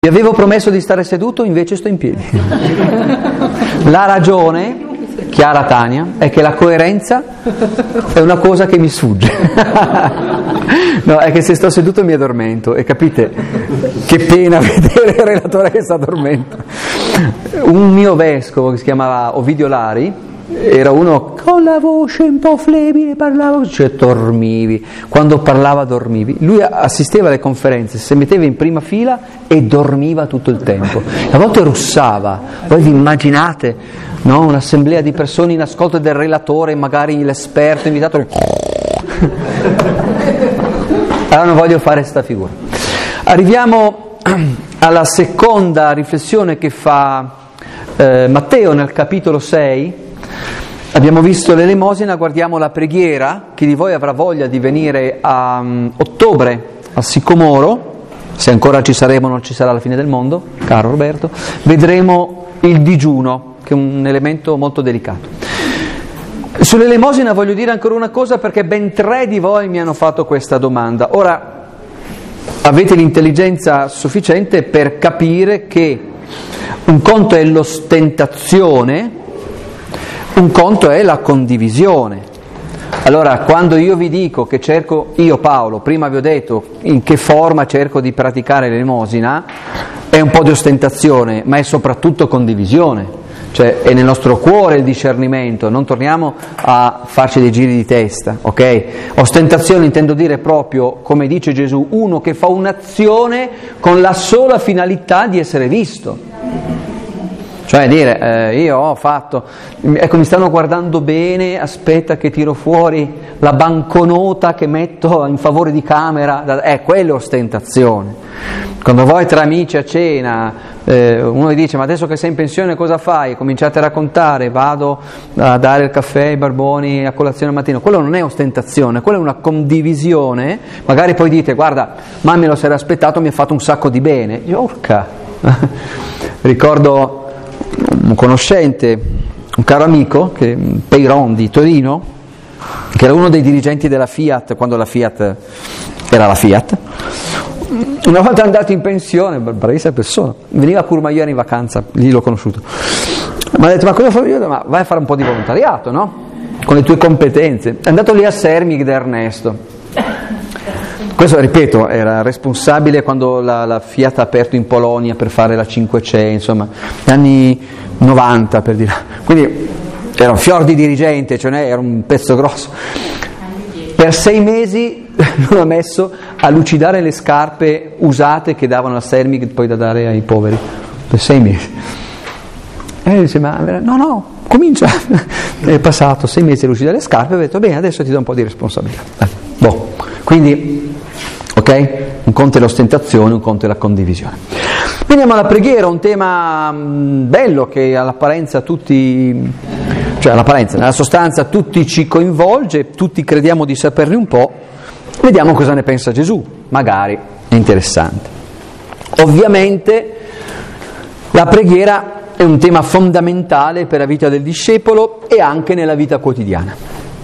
Vi avevo promesso di stare seduto, invece sto in piedi. La ragione, Chiara Tania, è che la coerenza è una cosa che mi sfugge. No, è che se sto seduto mi addormento, e capite che pena vedere il relatore che si addormenta. Un mio vescovo che si chiamava Ovidio Lari era uno con la voce un po' flebile, parlava, cioè dormivi, quando parlava dormivi. Lui assisteva alle conferenze, si metteva in prima fila e dormiva tutto il tempo, a volte russava. Voi vi immaginate, no? Un'assemblea di persone in ascolto del relatore, magari l'esperto invitato. Allora non voglio fare sta figura. Arriviamo alla seconda riflessione che fa Matteo nel capitolo 6. Abbiamo visto l'elemosina, guardiamo la preghiera. Chi di voi avrà voglia di venire a ottobre a Sicomoro, se ancora ci saremo, non ci sarà la fine del mondo, caro Roberto, vedremo il digiuno, che è un elemento molto delicato. Sull'elemosina voglio dire ancora una cosa, perché ben 3 di voi mi hanno fatto questa domanda. Ora, avete l'intelligenza sufficiente per capire che un conto è l'ostentazione, un conto è la condivisione. Allora, quando io vi dico che cerco, io Paolo, prima vi ho detto in che forma cerco di praticare l'elemosina, è un po' di ostentazione, ma è soprattutto condivisione. Cioè è nel nostro cuore il discernimento, non torniamo a farci dei giri di testa, ok? Ostentazione intendo dire proprio, come dice Gesù, uno che fa un'azione con la sola finalità di essere visto. Cioè dire, io ho fatto, ecco mi stanno guardando bene, aspetta che tiro fuori la banconota che metto in favore di camera, quella è ostentazione. Quando voi tra amici a cena, uno vi dice, ma adesso che sei in pensione cosa fai? Cominciate a raccontare, vado a dare il caffè ai barboni a colazione al mattino. Quello non è ostentazione, quella è una condivisione. Magari poi dite, guarda, ma me lo sarei aspettato, mi ha fatto un sacco di bene. Io, urca! Ricordo un conoscente, un caro amico, Peyron di Torino, che era uno dei dirigenti della Fiat, quando la Fiat era la Fiat. Una volta andato in pensione, bravissima persona, veniva a Courmayeur in vacanza, lì l'ho conosciuto. Mi ha detto, ma cosa fai? Io? Ma vai a fare un po' di volontariato, no? Con le tue competenze. È andato lì a Sermig da Ernesto. Questo, ripeto, era responsabile quando la Fiat ha aperto in Polonia per fare la 500, insomma, negli anni 90 per dire. Quindi era un fior di dirigente, cioè era un pezzo grosso. Per 6 mesi non ha messo a lucidare le scarpe usate che davano a Sermig poi da dare ai poveri. Per 6 mesi. E dice, ma no, comincia. È passato 6 mesi a lucidare le scarpe e ho detto, bene, adesso ti do un po' di responsabilità. Quindi, ok? Un conto è l'ostentazione, un conto è la condivisione. Veniamo alla preghiera, un tema bello che all'apparenza tutti, cioè all'apparenza, nella sostanza tutti ci coinvolge, tutti crediamo di saperne un po'. Vediamo cosa ne pensa Gesù, magari è interessante. Ovviamente la preghiera è un tema fondamentale per la vita del discepolo e anche nella vita quotidiana.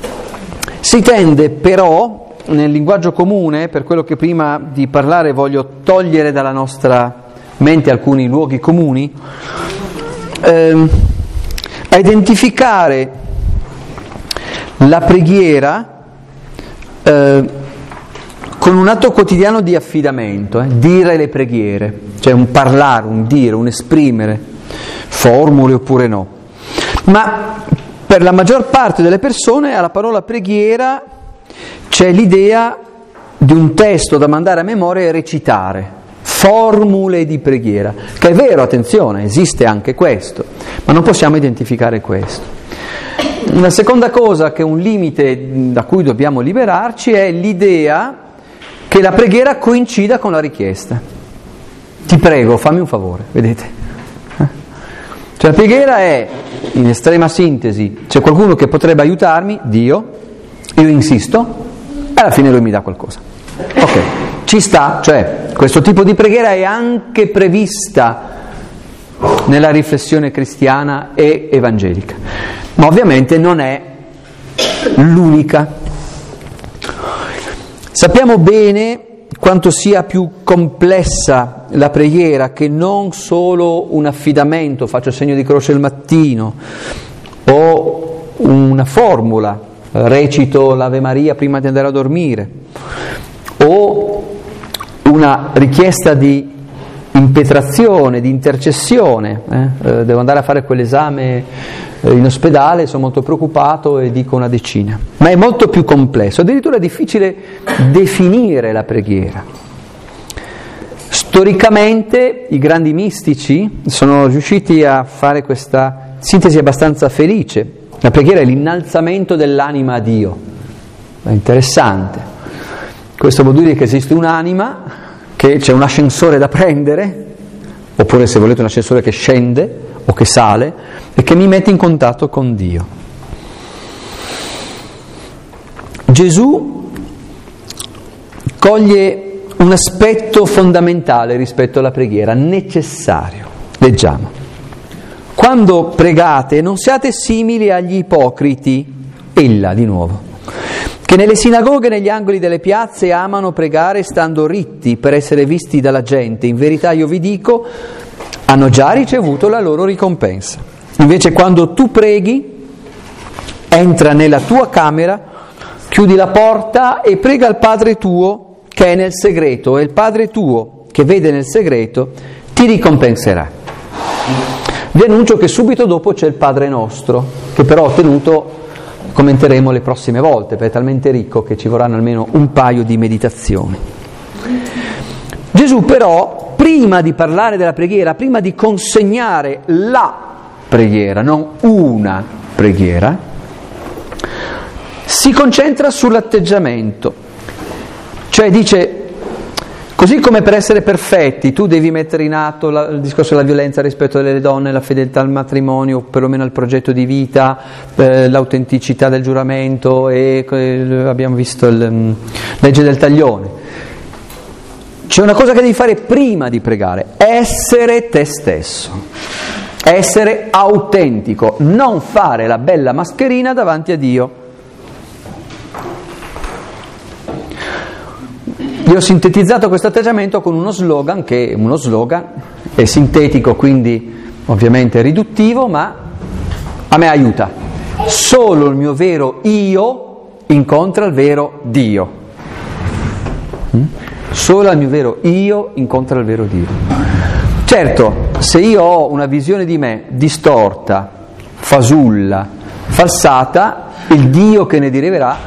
Si tende però, nel linguaggio comune, per quello che prima di parlare voglio togliere dalla nostra mente alcuni luoghi comuni, a identificare la preghiera con un atto quotidiano di affidamento, dire le preghiere, cioè un parlare, un dire, un esprimere, formule oppure no. Ma per la maggior parte delle persone alla parola preghiera c'è l'idea di un testo da mandare a memoria e recitare, formule di preghiera, che è vero, attenzione, esiste anche questo, ma non possiamo identificare questo. Una seconda cosa, che è un limite da cui dobbiamo liberarci, è l'idea che la preghiera coincida con la richiesta. Ti prego, fammi un favore, vedete? Cioè la preghiera è, in estrema sintesi, c'è qualcuno che potrebbe aiutarmi, Dio, io insisto, e alla fine lui mi dà qualcosa. Ok, ci sta, cioè questo tipo di preghiera è anche prevista nella riflessione cristiana e evangelica, ma ovviamente non è l'unica. Sappiamo bene quanto sia più complessa la preghiera, che non solo un affidamento, faccio il segno di croce il mattino, o una formula, recito l'Ave Maria prima di andare a dormire, o una richiesta di impetrazione, di intercessione. Devo andare a fare quell'esame in ospedale, sono molto preoccupato e dico una decina. Ma è molto più complesso, addirittura è difficile definire la preghiera. Storicamente i grandi mistici sono riusciti a fare questa sintesi abbastanza felice. La preghiera è l'innalzamento dell'anima a Dio. È interessante. Questo vuol dire che esiste un'anima, che c'è un ascensore da prendere, oppure se volete un ascensore che scende o che sale, e che mi mette in contatto con Dio. Gesù coglie un aspetto fondamentale rispetto alla preghiera, necessario. Leggiamo. Quando pregate non siate simili agli ipocriti, ella di nuovo, che nelle sinagoghe e negli angoli delle piazze amano pregare stando ritti per essere visti dalla gente. In verità io vi dico, hanno già ricevuto la loro ricompensa. Invece quando tu preghi, entra nella tua camera, chiudi la porta e prega al Padre tuo che è nel segreto, e il Padre tuo che vede nel segreto ti ricompenserà. Vi annuncio che subito dopo c'è il Padre nostro, che però ho tenuto, commenteremo le prossime volte, perché è talmente ricco che ci vorranno almeno un paio di meditazioni. Gesù però, prima di parlare della preghiera, prima di consegnare la preghiera, non una preghiera, si concentra sull'atteggiamento, cioè dice, così come per essere perfetti tu devi mettere in atto il discorso della violenza rispetto alle donne, la fedeltà al matrimonio, o perlomeno al progetto di vita, l'autenticità del giuramento e abbiamo visto la legge del taglione. C'è una cosa che devi fare prima di pregare: essere te stesso, essere autentico, non fare la bella mascherina davanti a Dio. Io ho sintetizzato questo atteggiamento con uno slogan è sintetico, quindi ovviamente riduttivo, ma a me aiuta. Solo il mio vero io incontra il vero Dio. Solo il mio vero io incontra il vero Dio. Certo, se io ho una visione di me distorta, fasulla, falsata, il Dio che ne deriverà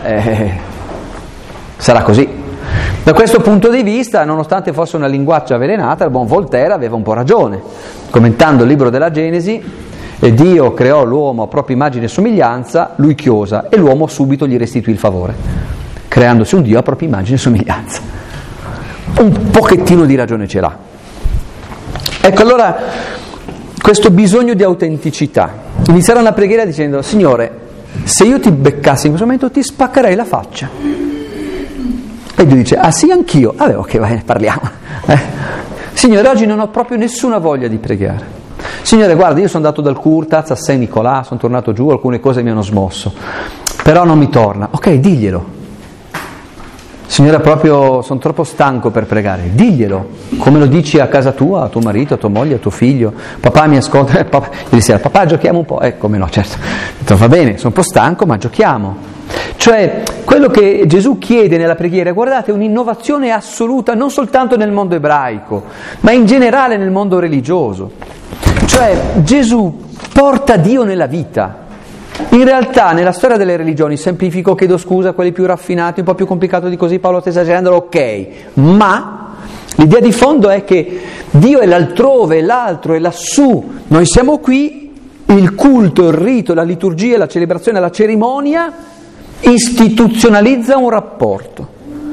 sarà così. Da questo punto di vista, nonostante fosse una linguaccia avvelenata, il buon Voltaire aveva un po' ragione. Commentando il libro della Genesi, Dio creò l'uomo a propria immagine e somiglianza, lui chiosa, e l'uomo subito gli restituì il favore, creandosi un Dio a propria immagine e somiglianza. Un pochettino di ragione ce l'ha. Ecco, allora, questo bisogno di autenticità. Inizierà una preghiera dicendo: Signore, se io ti beccassi in questo momento ti spaccherei la faccia. E Dio dice: ah sì, anch'io. Vabbè, ok, vai, parliamo. Signore, oggi non ho proprio nessuna voglia di pregare. Signore, guarda, io sono andato dal Curtaz a Saint Nicolas, sono tornato giù, alcune cose mi hanno smosso, però non mi torna. Ok, diglielo. Signore, proprio sono troppo stanco per pregare. Diglielo, come lo dici a casa tua, a tuo marito, a tua moglie, a tuo figlio. Papà mi ascolta, ieri sera, papà giochiamo un po'. Come no, certo. Detto, va bene, sono un po' stanco, ma giochiamo. Cioè, quello che Gesù chiede nella preghiera, guardate, è un'innovazione assoluta, non soltanto nel mondo ebraico, ma in generale nel mondo religioso. Cioè, Gesù porta Dio nella vita. In realtà, nella storia delle religioni, semplifico, chiedo scusa a quelli più raffinati, un po' più complicato di così, Paolo sta esagerando, ok, ma l'idea di fondo è che Dio è l'altrove, è l'altro, è lassù, noi siamo qui, il culto, il rito, la liturgia, la celebrazione, la cerimonia istituzionalizza un rapporto.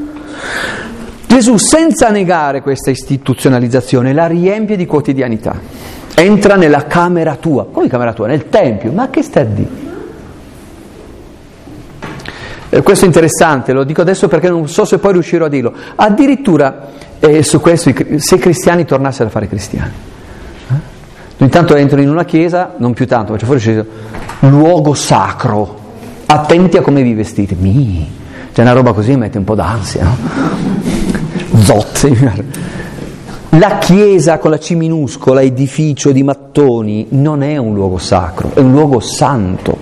Gesù, senza negare questa istituzionalizzazione, la riempie di quotidianità. Entra nella camera tua. Come camera tua? Nel tempio. Ma che sta a dire? Questo è interessante, lo dico adesso perché non so se poi riuscirò a dirlo. Addirittura su questo, se i cristiani tornassero a fare cristiani. Intanto entrano in una chiesa, non più tanto, faccio fuori luogo sacro. Attenti a come vi vestite. C'è una roba così, mette un po' d'ansia, no? Zot. La chiesa con la C minuscola, edificio di mattoni, non è un luogo sacro, è un luogo santo.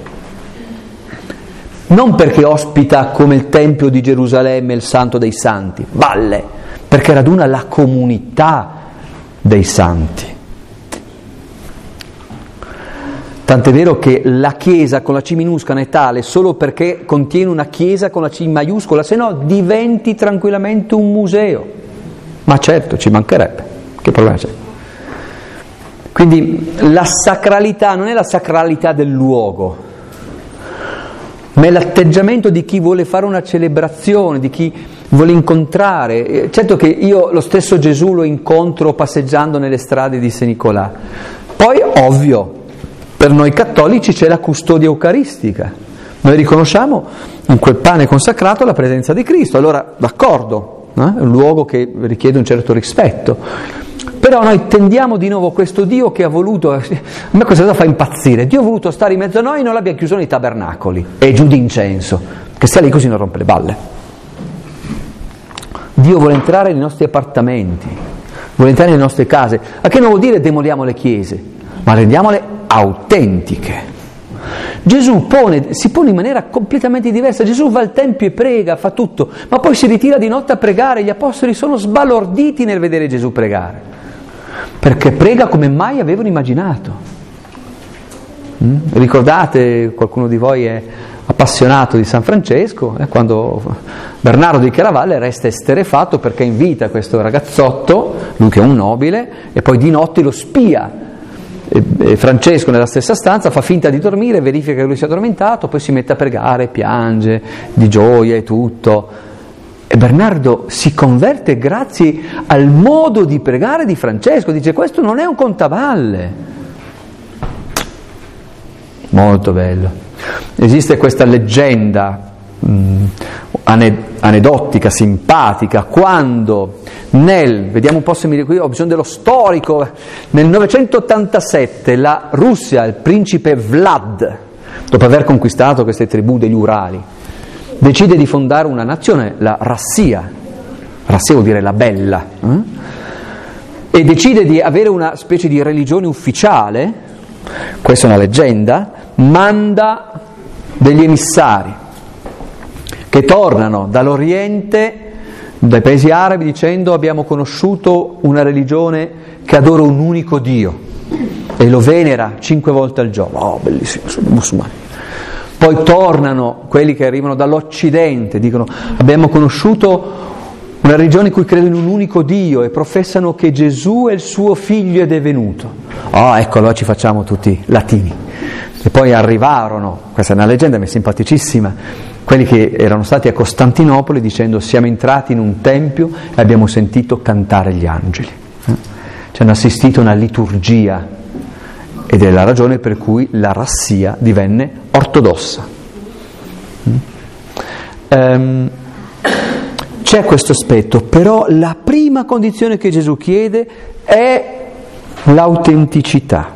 Non perché ospita come il Tempio di Gerusalemme il Santo dei Santi, balle, perché raduna la comunità dei santi. Tant'è vero che la chiesa con la C minuscola è tale solo perché contiene una chiesa con la C maiuscola, se no diventi tranquillamente un museo. Ma certo, ci mancherebbe, che problema c'è? Quindi la sacralità non è la sacralità del luogo, ma è l'atteggiamento di chi vuole fare una celebrazione, di chi vuole incontrare. Certo che io lo stesso Gesù lo incontro passeggiando nelle strade di San Nicolà. Poi, ovvio, per noi cattolici c'è la custodia eucaristica. Noi riconosciamo in quel pane consacrato la presenza di Cristo. Allora, d'accordo, è un luogo che richiede un certo rispetto. Però noi tendiamo di nuovo questo Dio che ha voluto, a me questa cosa fa impazzire, Dio ha voluto stare in mezzo a noi e non l'abbia chiuso nei tabernacoli e giù d'incenso, che stia lì così non rompe le balle. Dio vuole entrare nei nostri appartamenti, vuole entrare nelle nostre case. A che non vuol dire demoliamo le chiese, ma rendiamole autentiche. Gesù si pone in maniera completamente diversa. Gesù va al Tempio e prega, fa tutto, ma poi si ritira di notte a pregare. Gli apostoli sono sbalorditi nel vedere Gesù pregare, perché prega come mai avevano immaginato. Ricordate, qualcuno di voi è appassionato di San Francesco, quando Bernardo di Chiaravalle resta esterrefatto perché invita questo ragazzotto, lui che è un nobile, e poi di notte lo spia. E Francesco nella stessa stanza fa finta di dormire, verifica che lui si è addormentato, poi si mette a pregare, piange di gioia e tutto. E Bernardo si converte grazie al modo di pregare di Francesco, dice: questo non è un contavalle. Molto bello. Esiste questa leggenda aneddotica, simpatica, quando vediamo un po' se qui ho bisogno dello storico, nel 987 la Russia, il principe Vlad, dopo aver conquistato queste tribù degli Urali, decide di fondare una nazione, la Rassia vuol dire la bella, e decide di avere una specie di religione ufficiale. Questa è una leggenda. Manda degli emissari che tornano dall'Oriente, dai paesi arabi, dicendo: abbiamo conosciuto una religione che adora un unico Dio e lo venera 5 volte al giorno. Oh, bellissimo, sono i musulmani. Poi tornano quelli che arrivano dall'Occidente, dicono: abbiamo conosciuto una religione in cui credono in un unico Dio e professano che Gesù è il suo figlio ed è venuto. Oh, ecco, allora ci facciamo tutti latini. E poi arrivarono, questa è una leggenda, mi è simpaticissima, quelli che erano stati a Costantinopoli dicendo: siamo entrati in un tempio e abbiamo sentito cantare gli angeli. Ci hanno assistito a una liturgia, ed è la ragione per cui la Rassia divenne ortodossa. C'è questo aspetto, però la prima condizione che Gesù chiede è l'autenticità.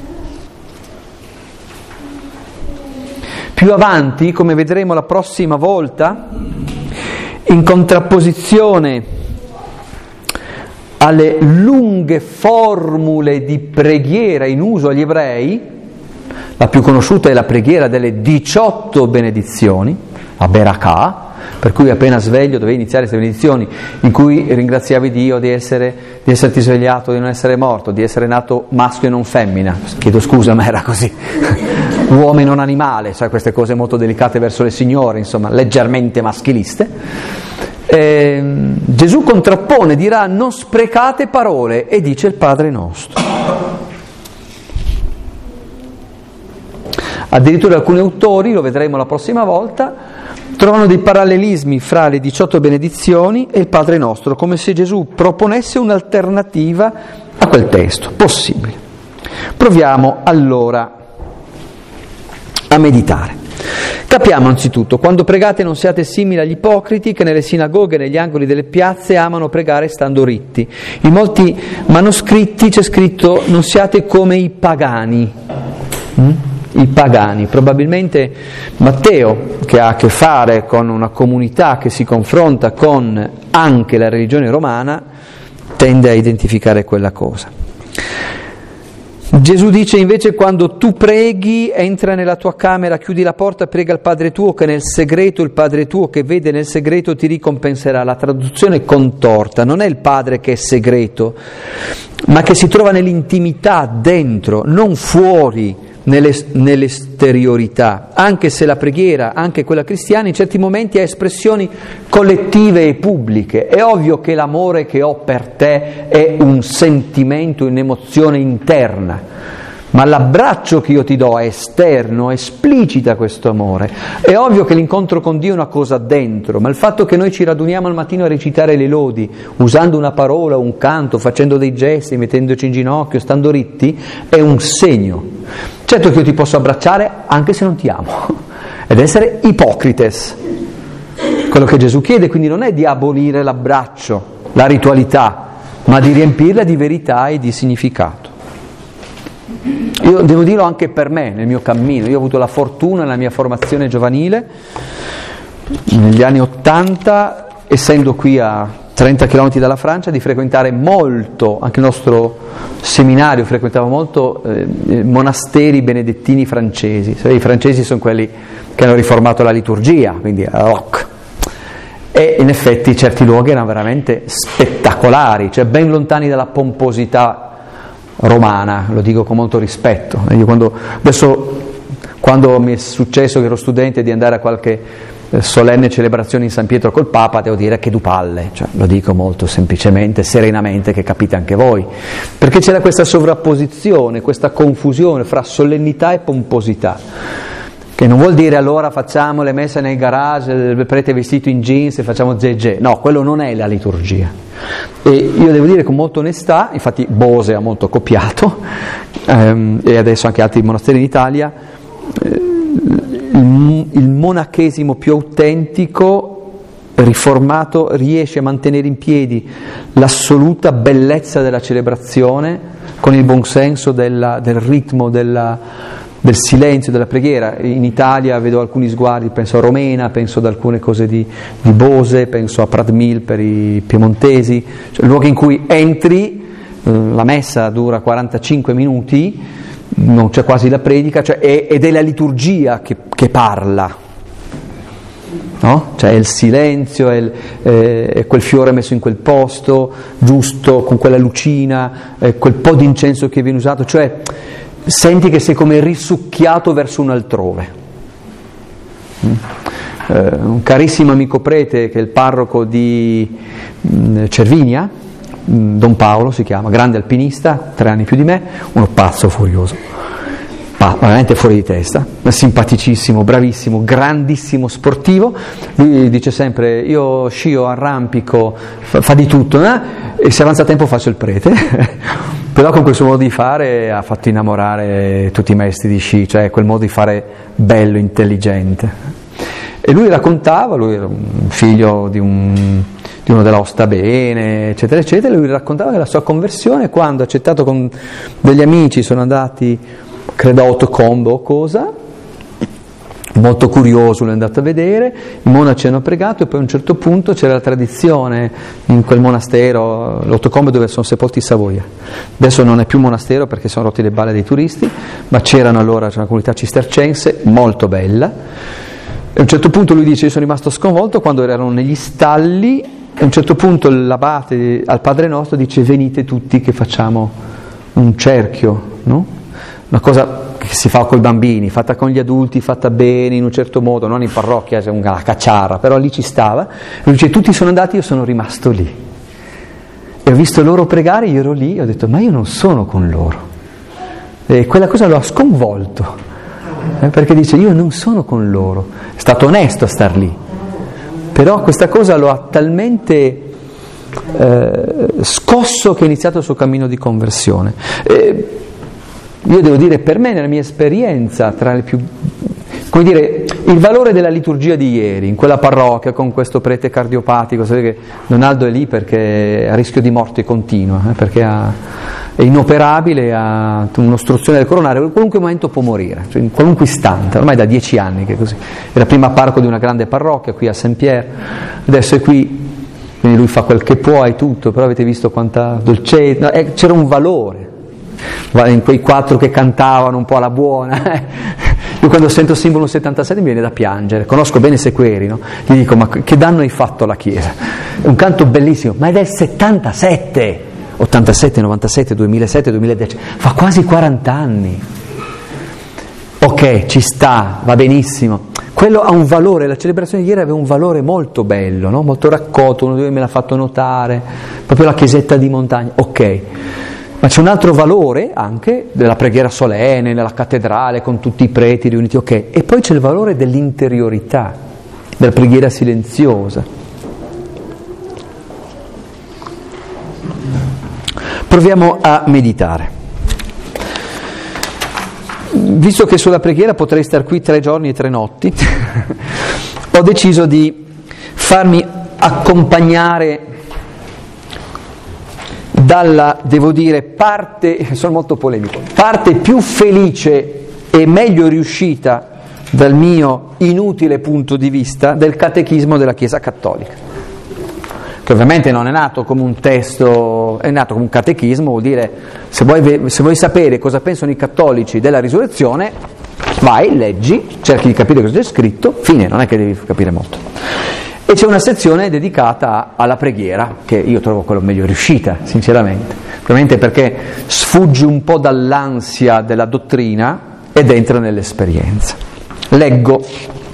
Più avanti, come vedremo la prossima volta, in contrapposizione alle lunghe formule di preghiera in uso agli ebrei, la più conosciuta è la preghiera delle 18 benedizioni, la Berakah, per cui appena sveglio dovevi iniziare queste benedizioni in cui ringraziavi Dio di esserti svegliato, di non essere morto, di essere nato maschio e non femmina. Chiedo scusa, ma era così. Uomo e non animale, cioè queste cose molto delicate verso le signore, insomma, leggermente maschiliste. Gesù contrappone, dirà: non sprecate parole, e dice il Padre nostro. Addirittura alcuni autori, lo vedremo la prossima volta, trovano dei parallelismi fra le 18 benedizioni e il Padre nostro, come se Gesù proponesse un'alternativa a quel testo. Possibile. Proviamo allora a meditare. Capiamo anzitutto: quando pregate non siate simili agli ipocriti che nelle sinagoghe e negli angoli delle piazze amano pregare stando ritti. In molti manoscritti c'è scritto: non siate come i pagani. i pagani. Probabilmente Matteo, che ha a che fare con una comunità che si confronta con anche la religione romana, tende a identificare quella cosa. Gesù dice invece: quando tu preghi, entra nella tua camera, chiudi la porta, prega il Padre tuo che nel segreto, il Padre tuo che vede nel segreto ti ricompenserà. La traduzione contorta: non è il Padre che è segreto, ma che si trova nell'intimità, dentro, non fuori, nell'esteriorità, anche se la preghiera, anche quella cristiana, in certi momenti ha espressioni collettive e pubbliche. È ovvio che l'amore che ho per te è un sentimento, un'emozione interna, ma l'abbraccio che io ti do è esterno, esplicita questo amore. È ovvio che l'incontro con Dio è una cosa dentro, ma il fatto che noi ci raduniamo al mattino a recitare le lodi, usando una parola, un canto, facendo dei gesti, mettendoci in ginocchio, stando ritti, è un segno. Certo che io ti posso abbracciare anche se non ti amo, ed essere ipocrites. Quello che Gesù chiede quindi non è di abolire l'abbraccio, la ritualità, ma di riempirla di verità e di significato. Io devo dirlo anche per me, nel mio cammino. Io ho avuto la fortuna nella mia formazione giovanile, negli anni '80, essendo qui a 30 km dalla Francia, di frequentare molto, anche il nostro seminario frequentava molto monasteri benedettini francesi. I francesi sono quelli che hanno riformato la liturgia, quindi rock. E in effetti certi luoghi erano veramente spettacolari, cioè ben lontani dalla pomposità romana, lo dico con molto rispetto. Io quando mi è successo che ero studente di andare a qualche solenne celebrazione in San Pietro col Papa, devo dire che du palle, cioè, lo dico molto semplicemente, serenamente, che capite anche voi, perché c'era questa sovrapposizione, questa confusione fra solennità e pomposità, che non vuol dire allora facciamo le messe nel garage, il prete vestito in jeans e facciamo zezé. No, quello non è la liturgia. E io devo dire con molta onestà, infatti Bose ha molto copiato, e adesso anche altri monasteri in Italia, il monachesimo più autentico, riformato, riesce a mantenere in piedi l'assoluta bellezza della celebrazione con il buon senso del ritmo, del silenzio, della preghiera. In Italia vedo alcuni sguardi, penso a Romena, penso ad alcune cose di Bose, penso a Pradmil per i piemontesi, cioè luoghi in cui entri, la messa dura 45 minuti, non c'è quasi la predica, cioè ed è la liturgia che parla, no? Cioè è il silenzio, è quel fiore messo in quel posto giusto, con quella lucina, quel po' di incenso che viene usato, cioè senti che sei come risucchiato verso un altrove. Un carissimo amico prete che è il parroco di Cervinia, Don Paolo si chiama, grande alpinista, 3 anni più di me, uno pazzo furioso, veramente fuori di testa, simpaticissimo, bravissimo, grandissimo sportivo. Lui dice sempre: io scio, arrampico, fa di tutto, e se avanza tempo faccio il prete. Però con quel suo modo di fare ha fatto innamorare tutti i maestri di sci, cioè quel modo di fare bello, intelligente. E lui raccontava, lui era un figlio di uno della Osta Bene, eccetera, eccetera, lui raccontava che la sua conversione, quando accettato con degli amici, sono andati, credo a Autocombo o cosa, molto curioso, l'ho andato a vedere, i monaci hanno pregato e poi a un certo punto c'era la tradizione in quel monastero, l'Autocombo dove sono sepolti i Savoia. Adesso non è più monastero perché sono rotti le balle dei turisti, ma c'era una comunità cistercense molto bella. E a un certo punto lui dice: io sono rimasto sconvolto quando erano negli stalli, e a un certo punto l'abate al Padre Nostro dice: venite tutti che facciamo un cerchio, no? Una cosa che si fa con i bambini, fatta con gli adulti, fatta bene, in un certo modo, non in parrocchia, c'è una cacciara, però lì ci stava. Lui dice: tutti sono andati, io sono rimasto lì. E ho visto loro pregare, io ero lì, e ho detto: ma io non sono con loro. E quella cosa lo ha sconvolto. Perché dice: io non sono con loro. È stato onesto a star lì, però questa cosa lo ha talmente scosso che ha iniziato il suo cammino di conversione. Io devo dire, per me, nella mia esperienza, tra le più, come dire, il valore della liturgia di ieri in quella parrocchia con questo prete cardiopatico, sapete che Donaldo è lì perché a rischio di morte continua, perché è inoperabile, ha un'ostruzione del coronario, in qualunque momento può morire, cioè in qualunque istante, ormai da 10 anni che è così. Era prima parroco di una grande parrocchia qui a Saint-Pierre, adesso è qui, quindi lui fa quel che può e tutto, però avete visto quanta dolcezza, c'era un valore in quei 4 che cantavano un po' alla buona. Io quando sento Simbolo 77 mi viene da piangere, conosco bene Sequeri, no? Gli dico, ma che danno hai fatto alla Chiesa? È un canto bellissimo, ma è del 77, 87, 97, 2007, 2010, fa quasi 40 anni. Ok, ci sta, va benissimo. Quello ha un valore, la celebrazione di ieri aveva un valore molto bello, no? Molto raccolto, uno di voi me l'ha fatto notare, proprio la chiesetta di montagna, ok. Ma c'è un altro valore anche della preghiera solenne, nella cattedrale, con tutti i preti riuniti, ok. E poi c'è il valore dell'interiorità, della preghiera silenziosa. Proviamo a meditare. Visto che sulla preghiera potrei star qui 3 giorni e 3 notti, ho deciso di farmi accompagnare dalla, devo dire, parte, sono molto polemico, parte più felice e meglio riuscita dal mio inutile punto di vista del catechismo della Chiesa Cattolica, che ovviamente non è nato come un testo, è nato come un catechismo, vuol dire se vuoi sapere cosa pensano i cattolici della risurrezione, vai, leggi, cerchi di capire cosa c'è scritto, fine, non è che devi capire molto. E c'è una sezione dedicata alla preghiera, che io trovo quello meglio riuscita, sinceramente, ovviamente perché sfugge un po' dall'ansia della dottrina ed entra nell'esperienza. Leggo.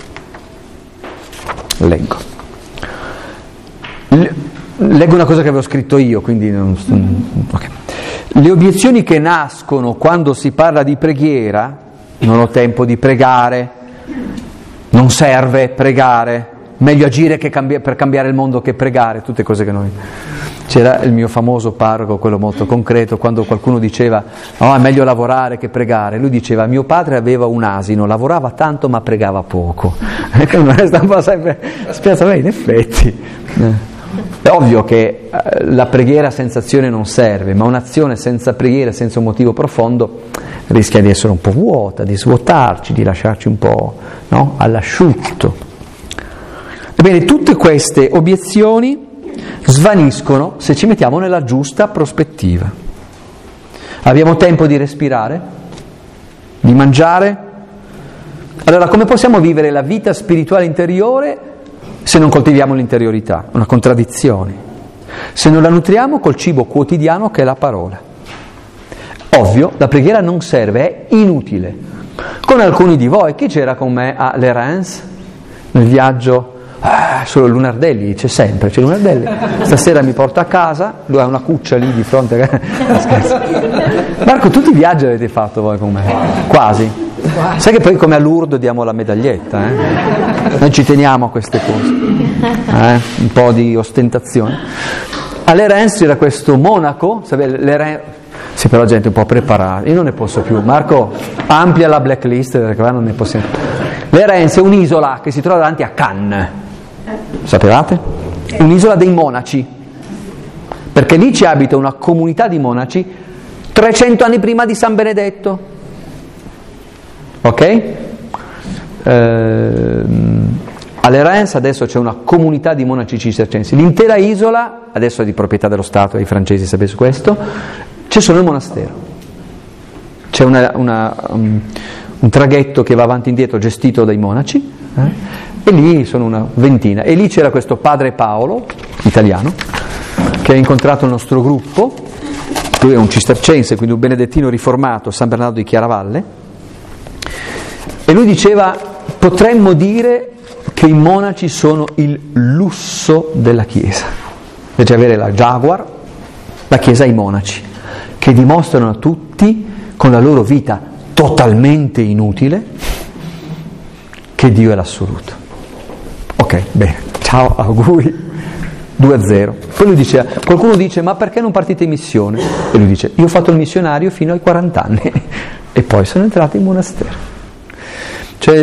Leggo una cosa che avevo scritto io, quindi okay. Le obiezioni che nascono quando si parla di preghiera, non ho tempo di pregare, non serve pregare, meglio agire per cambiare il mondo che pregare, tutte cose che noi... C'era il mio famoso parroco, quello molto concreto, quando qualcuno diceva no, è meglio lavorare che pregare, lui diceva mio padre aveva un asino, lavorava tanto ma pregava poco. Sta un po' sempre spiazza, in effetti. È ovvio che la preghiera senza azione non serve, ma un'azione senza preghiera, senza un motivo profondo, rischia di essere un po' vuota, di svuotarci, di lasciarci un po', no, all'asciutto. Ebbene, tutte queste obiezioni svaniscono se ci mettiamo nella giusta prospettiva. Abbiamo tempo di respirare, di mangiare. Allora, come possiamo vivere la vita spirituale interiore se non coltiviamo l'interiorità? Una contraddizione. Se non la nutriamo col cibo quotidiano che è la parola. Ovvio, la preghiera non serve, è inutile. Con alcuni di voi, chi c'era con me a Le Reims nel viaggio? Solo Lunardelli, c'è sempre, c'è Lunardelli. Stasera mi porta a casa, lui ha una cuccia lì di fronte a... Scherzo. Marco, tutti i viaggi avete fatto voi con me? Quasi. Sai che poi come a Lourdes diamo la medaglietta, Noi ci teniamo a queste cose, un po' di ostentazione. A Le Reims c'era questo monaco, sì, però la gente è un po' preparata, io non ne posso più. Marco, amplia la blacklist perché qua non ne possiamo. Le Reims è un'isola che si trova davanti a Cannes, sapevate? Un'isola dei monaci, perché lì ci abita una comunità di monaci 300 anni prima di San Benedetto, ok? A Le Reims adesso c'è una comunità di monaci cistercensi, l'intera isola adesso è di proprietà dello Stato, i francesi sapete questo, c'è solo il monastero, c'è un traghetto che va avanti e indietro gestito dai monaci, e lì sono una ventina, e lì c'era questo padre Paolo, italiano, che ha incontrato il nostro gruppo, lui è un cistercense, quindi un benedettino riformato, San Bernardo di Chiaravalle, e lui diceva, potremmo dire che i monaci sono il lusso della Chiesa, invece avere la Jaguar, la Chiesa ha i monaci, che dimostrano a tutti, con la loro vita totalmente inutile, che Dio è l'assoluto. Ok, bene, ciao, auguri, 2-0. Poi lui dice, qualcuno dice, ma perché non partite in missione? E lui dice, io ho fatto il missionario fino ai 40 anni e poi sono entrato in monastero. Cioè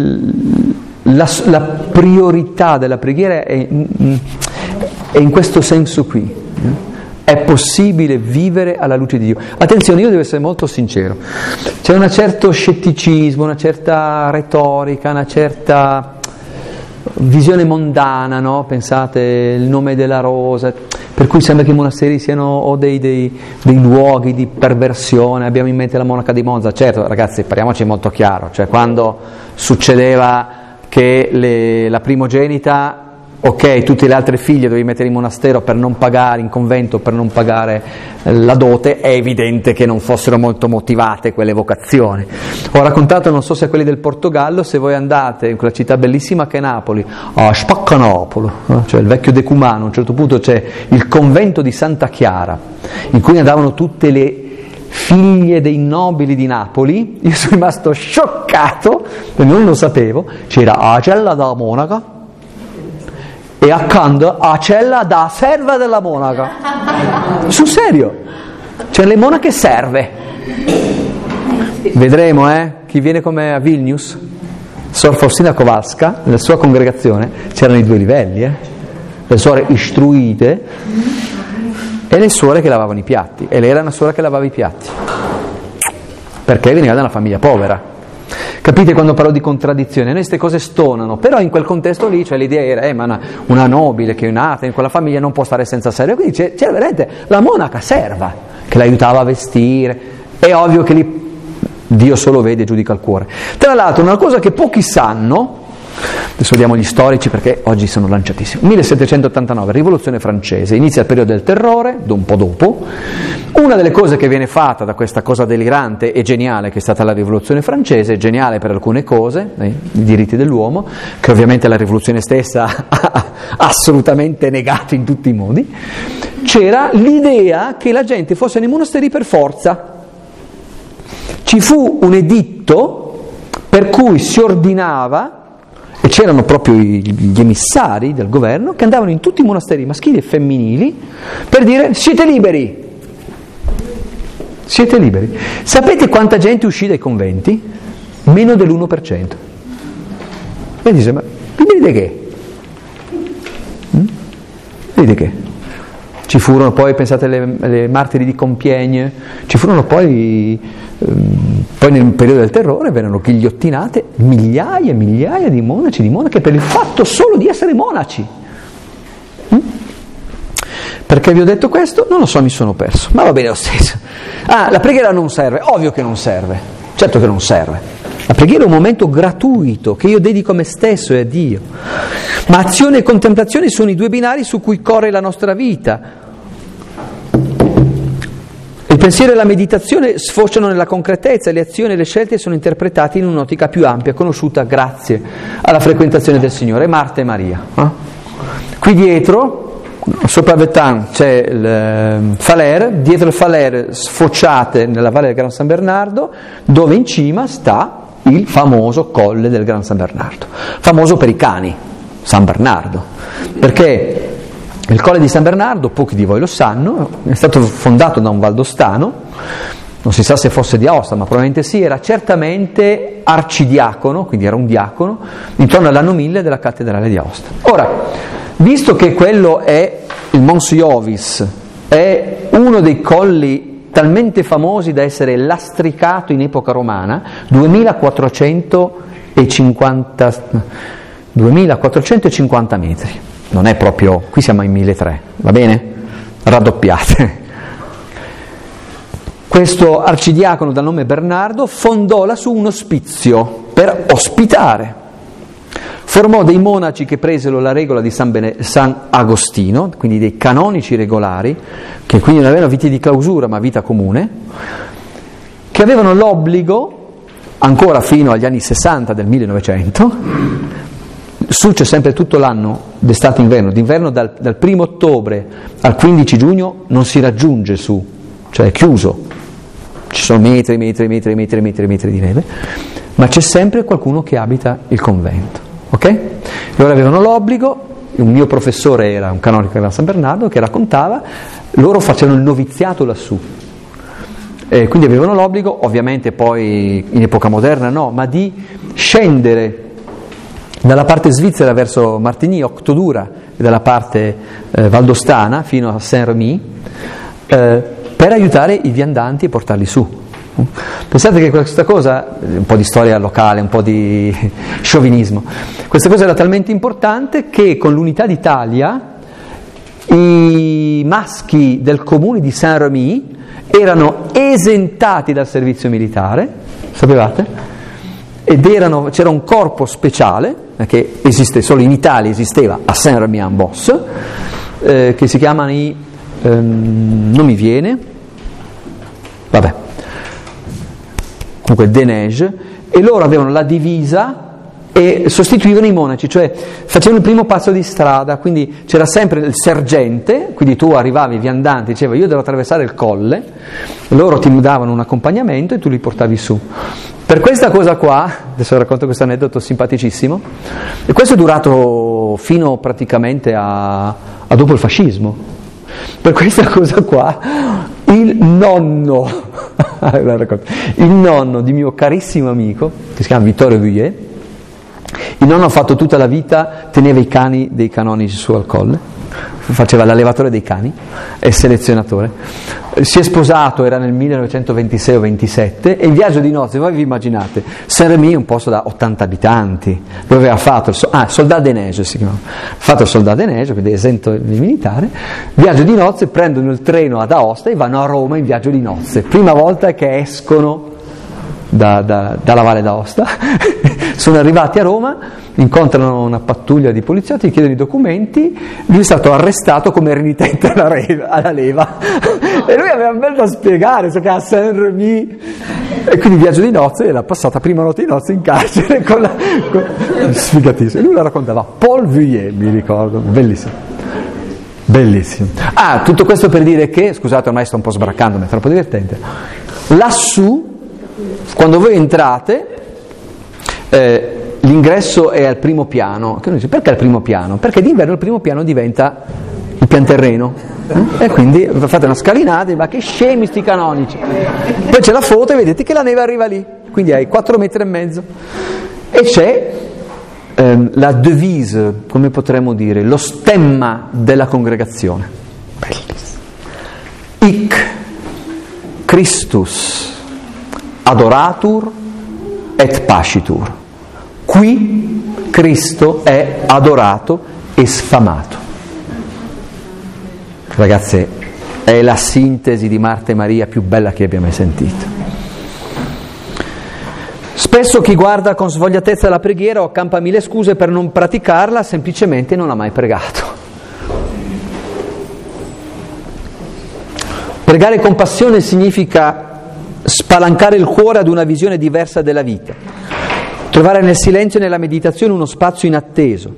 la priorità della preghiera è in questo senso qui. È possibile vivere alla luce di Dio. Attenzione, io devo essere molto sincero. C'è un certo scetticismo, una certa retorica, una certa visione mondana, no? Pensate, il nome della rosa, per cui sembra che i monasteri siano dei luoghi di perversione. Abbiamo in mente la monaca di Monza. Certo, ragazzi, parliamoci molto chiaro, cioè quando succedeva che la primogenita, ok, tutte le altre figlie dovevi mettere in monastero per non pagare, in convento per non pagare la dote, è evidente che non fossero molto motivate quelle vocazioni. Ho raccontato, non so se a quelli del Portogallo, se voi andate in quella città bellissima che è Napoli, a Spaccanopolo, cioè il vecchio decumano, a un certo punto c'è il convento di Santa Chiara, in cui andavano tutte le figlie dei nobili di Napoli. Io sono rimasto scioccato, non lo sapevo, c'era la cella della monaca, e accanto a cella da serva della monaca. Sul serio, cioè le monache serve. Vedremo, chi viene come a Vilnius, Sor Faustina Kowalska, nella sua congregazione c'erano i due livelli, le suore istruite e le suore che lavavano i piatti, e lei era una suora che lavava i piatti perché veniva da una famiglia povera. Capite quando parlo di contraddizione? Noi queste cose stonano, però in quel contesto lì, cioè l'idea era, ma una nobile che è nata in quella famiglia non può stare senza serva, quindi c'era veramente la monaca serva che l'aiutava a vestire. È ovvio che lì Dio solo vede e giudica il cuore. Tra l'altro, una cosa che pochi sanno, adesso vediamo gli storici perché oggi sono lanciatissimi. 1789, rivoluzione francese, inizia il periodo del terrore, un po' dopo. Una delle cose che viene fatta da questa cosa delirante e geniale che è stata la rivoluzione francese, geniale per alcune cose, i diritti dell'uomo, che ovviamente la rivoluzione stessa ha assolutamente negato in tutti i modi, c'era l'idea che la gente fosse nei monasteri per forza. Ci fu un editto per cui si ordinava, e c'erano proprio gli emissari del governo che andavano in tutti i monasteri maschili e femminili per dire: siete liberi, siete liberi. Sapete quanta gente uscì dai conventi? Meno dell'1%. E dice: ma vedete che? Vedete che? Ci furono poi, pensate alle martiri di Compiègne, ci furono poi nel periodo del terrore vennero ghigliottinate migliaia e migliaia di monaci, di monache, per il fatto solo di essere monaci. Perché vi ho detto questo? Non lo so, mi sono perso, ma va bene lo stesso. La preghiera non serve, ovvio che non serve, certo che non serve. La preghiera è un momento gratuito che io dedico a me stesso e a Dio, ma azione e contemplazione sono i due binari su cui corre la nostra vita. Il pensiero e la meditazione sfociano nella concretezza, le azioni e le scelte sono interpretate in un'ottica più ampia, conosciuta grazie alla frequentazione del Signore. Marta e Maria. Qui dietro, sopra Vetan, c'è il Faler, dietro il Faler sfociate nella valle del Gran San Bernardo, dove in cima sta il famoso colle del Gran San Bernardo, famoso per i cani, San Bernardo, perché il colle di San Bernardo, pochi di voi lo sanno, è stato fondato da un valdostano, non si sa se fosse di Aosta, ma probabilmente sì, era certamente arcidiacono, quindi era un diacono, intorno all'anno 1000 della cattedrale di Aosta. Ora, visto che quello è il Mons Iovis, è uno dei colli talmente famosi da essere lastricato in epoca romana, 2450 metri. Non è proprio, qui siamo ai 1300, va bene? Raddoppiate. Questo arcidiacono dal nome Bernardo fondò lassù un ospizio per ospitare. Formò dei monaci che presero la regola di San Agostino, quindi dei canonici regolari, che quindi non avevano vita di clausura ma vita comune, che avevano l'obbligo, ancora fino agli anni 60 del 1900, su c'è sempre tutto l'anno, d'estate e inverno, d'inverno dal 1 ottobre al 15 giugno non si raggiunge su, cioè è chiuso, ci sono metri di neve, ma c'è sempre qualcuno che abita il convento, ok? Loro avevano l'obbligo, un mio professore era un canonico di San Bernardo che raccontava, loro facevano il noviziato lassù, quindi avevano l'obbligo, ovviamente poi in epoca moderna no, ma di scendere dalla parte svizzera verso Martigny, Octodura, dalla parte valdostana fino a Saint-Rémy, per aiutare i viandanti e portarli su. Pensate che questa cosa, un po' di storia locale, un po' di sciovinismo, questa cosa era talmente importante che con l'Unità d'Italia i maschi del comune di Saint-Rémy erano esentati dal servizio militare, sapevate? Ed c'era un corpo speciale, che esiste solo in Italia, esisteva a Saint-Rémy-en-Beauce, che si chiamano non mi viene, vabbè, comunque des Neiges, e loro avevano la divisa e sostituivano i monaci, cioè facevano il primo passo di strada, quindi c'era sempre il sergente, quindi tu arrivavi viandante, diceva io devo attraversare il colle, loro ti davano un accompagnamento e tu li portavi su. Per questa cosa qua, adesso racconto questo aneddoto simpaticissimo, e questo è durato fino praticamente a dopo il fascismo. Per questa cosa qua il nonno di mio carissimo amico, che si chiama Vittorio Vuillet, il nonno ha fatto tutta la vita, teneva i cani dei canonici su al colle, faceva l'allevatore dei cani e selezionatore. Si è sposato, era nel 1926 o 27, e il viaggio di nozze, voi vi immaginate, Saint-Rémy è un posto da 80 abitanti, dove aveva fatto Soldat des Neiges si chiamava, fatto il Soldat des Neiges, quindi esento di militare, viaggio di nozze, prendono il treno ad Aosta e vanno a Roma in viaggio di nozze, prima volta che escono dalla Valle d'Aosta. Sono arrivati a Roma, incontrano una pattuglia di poliziotti, gli chiedono i documenti, lui è stato arrestato come renitente alla leva e lui aveva ben da spiegare, so che a Saint-Rémy, e quindi viaggio di nozze, e l'ha passata prima notte di nozze in carcere sfigatissimo, e lui la raccontava, Paul Vuillet, mi ricordo, bellissimo. Tutto questo per dire che, scusate, ormai sto un po' sbraccando, ma è troppo divertente, lassù quando voi entrate l'ingresso è al primo piano. Che uno dice, perché al primo piano? Perché d'inverno il primo piano diventa il pian terreno, e quindi fate una scalinata e ma che scemi sti canonici, poi c'è la foto e vedete che la neve arriva lì, quindi hai 4,5 metri e c'è la devise, come potremmo dire, lo stemma della congregazione, bellissimo, Hic Christus adoratur et pacitur. Qui Cristo è adorato e sfamato. Ragazzi, è la sintesi di Marta e Maria più bella che abbia mai sentito. Spesso chi guarda con svogliatezza la preghiera o accampa mille scuse per non praticarla, semplicemente non ha mai pregato. Pregare con passione significa spalancare il cuore ad una visione diversa della vita, trovare nel silenzio e nella meditazione uno spazio inatteso.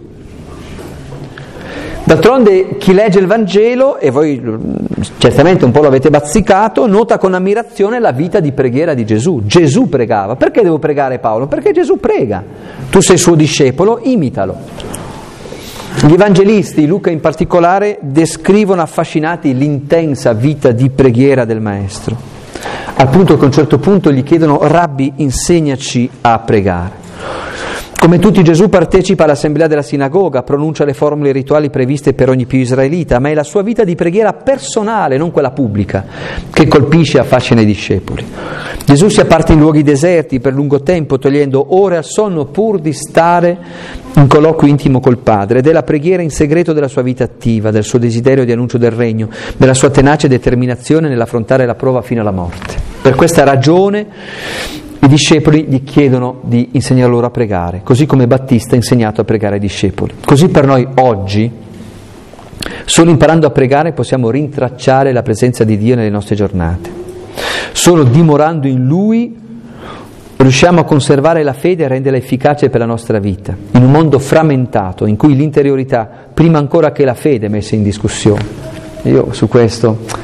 D'altronde chi legge il Vangelo, e voi certamente un po' lo avete bazzicato, nota con ammirazione la vita di preghiera di Gesù. Gesù pregava. Perché devo pregare, Paolo? Perché Gesù prega. Tu sei suo discepolo, imitalo. Gli evangelisti, Luca in particolare, descrivono affascinati l'intensa vita di preghiera del Maestro, al punto che a un certo punto gli chiedono: Rabbi, insegnaci a pregare. Come tutti, Gesù partecipa all'assemblea della sinagoga, pronuncia le formule rituali previste per ogni più israelita, ma è la sua vita di preghiera personale, non quella pubblica, che colpisce e affascina i discepoli. Gesù si apparte in luoghi deserti per lungo tempo, togliendo ore al sonno pur di stare in colloquio intimo col Padre, ed è la preghiera in segreto della sua vita attiva, del suo desiderio di annuncio del regno, della sua tenace determinazione nell'affrontare la prova fino alla morte. Per questa ragione i discepoli gli chiedono di insegnare loro a pregare, così come Battista ha insegnato a pregare ai discepoli. Così per noi oggi, solo imparando a pregare possiamo rintracciare la presenza di Dio nelle nostre giornate. Solo dimorando in Lui riusciamo a conservare la fede e a renderla efficace per la nostra vita, in un mondo frammentato, in cui l'interiorità, prima ancora che la fede, è messa in discussione. Io su questo...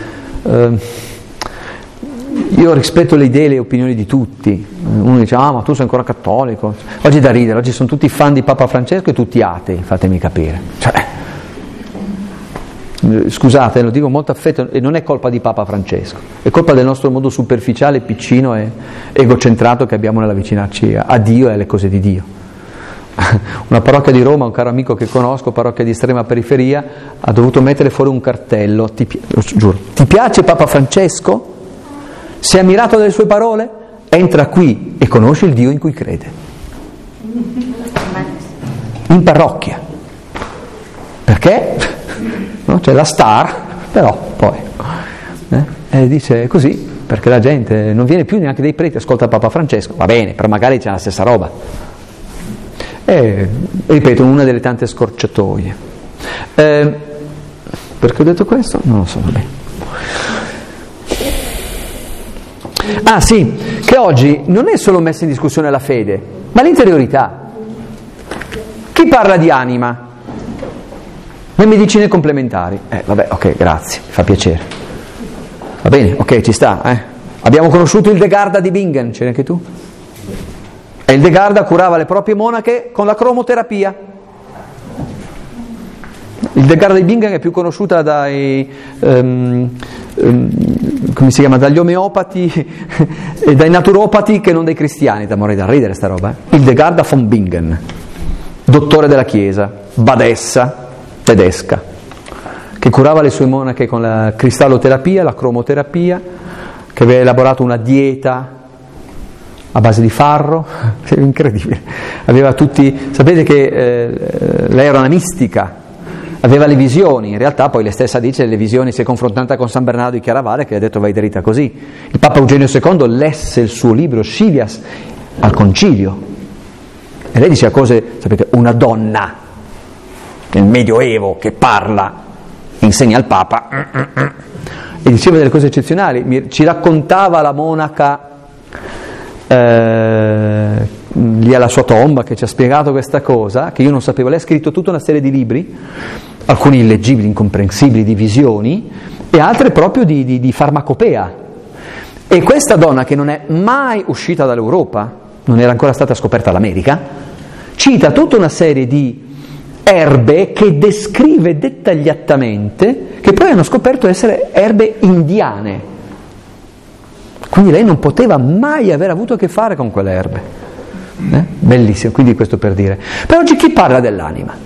Io rispetto le idee e le opinioni di tutti. Uno dice: ma tu sei ancora cattolico. Oggi è da ridere, oggi sono tutti fan di Papa Francesco e tutti atei, fatemi capire. Scusate, lo dico molto affetto, e non è colpa di Papa Francesco, è colpa del nostro modo superficiale, piccino e egocentrato che abbiamo nell'avvicinarci a Dio e alle cose di Dio. una parrocchia di Roma, un caro amico che conosco, parrocchia di estrema periferia, ha dovuto mettere fuori un cartello, giuro, ti piace Papa Francesco? Sei ammirato dalle sue parole? Entra qui e conosci il Dio in cui crede. In parrocchia. Perché? No? C'è la star, però poi dice così, perché la gente non viene più neanche dei preti, ascolta Papa Francesco, va bene, però magari c'è la stessa roba. Ripeto, una delle tante scorciatoie. Perché ho detto questo? Non lo so, vabbè. Ah sì, che oggi non è solo messa in discussione la fede, ma l'interiorità. Chi parla di anima? Le medicine complementari. Vabbè, ok, grazie, mi fa piacere. Va bene, ok, ci sta. Abbiamo conosciuto il De Garda di Bingen, c'eri anche tu? E il De Garda curava le proprie monache con la cromoterapia. Il De Garda di Bingen è più conosciuta dai come si chiama, dagli omeopati e dai naturopati che non dai cristiani, da morire da ridere sta roba. Il De Garda von Bingen, dottore della Chiesa, badessa tedesca, che curava le sue monache con la cristalloterapia, la cromoterapia, che aveva elaborato una dieta a base di farro, incredibile. Aveva tutti, sapete che lei era una mistica, aveva le visioni, in realtà poi lei stessa dice le visioni si è confrontata con San Bernardo di Chiaravale che le ha detto vai dritta così. Il Papa Eugenio II lesse il suo libro Scilias al concilio e lei diceva cose, sapete, una donna nel Medioevo che parla, insegna al Papa e diceva delle cose eccezionali. Ci raccontava la monaca lì alla sua tomba che ci ha spiegato questa cosa che io non sapevo. Lei ha scritto tutta una serie di libri, alcuni illeggibili, incomprensibili, di visioni e altre proprio di farmacopea. E questa donna, che non è mai uscita dall'Europa, non era ancora stata scoperta l'America, cita tutta una serie di erbe che descrive dettagliatamente, che poi hanno scoperto essere erbe indiane. Quindi lei non poteva mai aver avuto a che fare con quelle erbe. Bellissimo, quindi questo per dire. Per oggi chi parla dell'anima?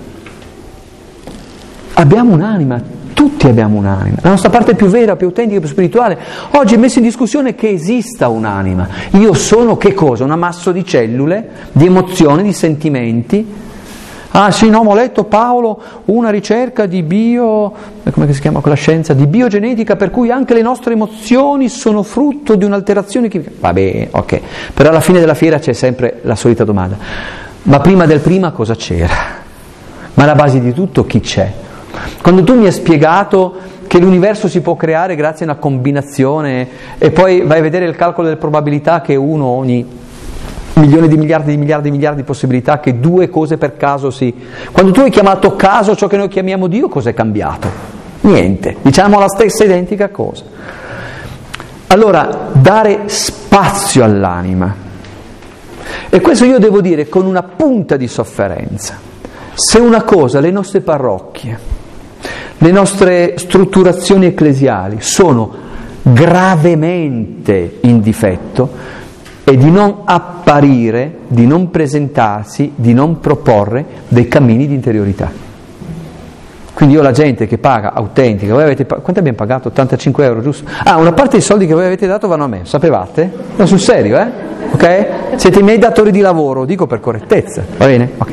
Abbiamo un'anima, tutti abbiamo un'anima. La nostra parte più vera, più autentica, più spirituale. Oggi è messo in discussione che esista un'anima. Io sono che cosa? Un ammasso di cellule, di emozioni, di sentimenti. Ah sì, no, ho letto Paolo una ricerca di come si chiama quella scienza? Di biogenetica, per cui anche le nostre emozioni sono frutto di un'alterazione chimica. Va bene, ok. Però alla fine della fiera c'è sempre la solita domanda. Ma prima del prima cosa c'era? Ma alla base di tutto chi c'è? Quando tu mi hai spiegato che l'universo si può creare grazie a una combinazione e poi vai a vedere il calcolo delle probabilità che uno ogni milioni di miliardi di possibilità che due cose per caso si... Quando tu hai chiamato caso ciò che noi chiamiamo Dio, cosa è cambiato? Niente, diciamo la stessa identica cosa. Allora, dare spazio all'anima. E questo io devo dire con una punta di sofferenza. Se una cosa, le nostre parrocchie, le nostre strutturazioni ecclesiali sono gravemente in difetto, e di non apparire, di non presentarsi, di non proporre dei cammini di interiorità. Quindi io la gente che paga autentica, voi avete quanto abbiamo pagato? 85 euro, giusto? Ah, una parte dei soldi che voi avete dato vanno a me, sapevate? No, sul serio, ok? Siete i miei datori di lavoro, dico per correttezza, va bene? Ok.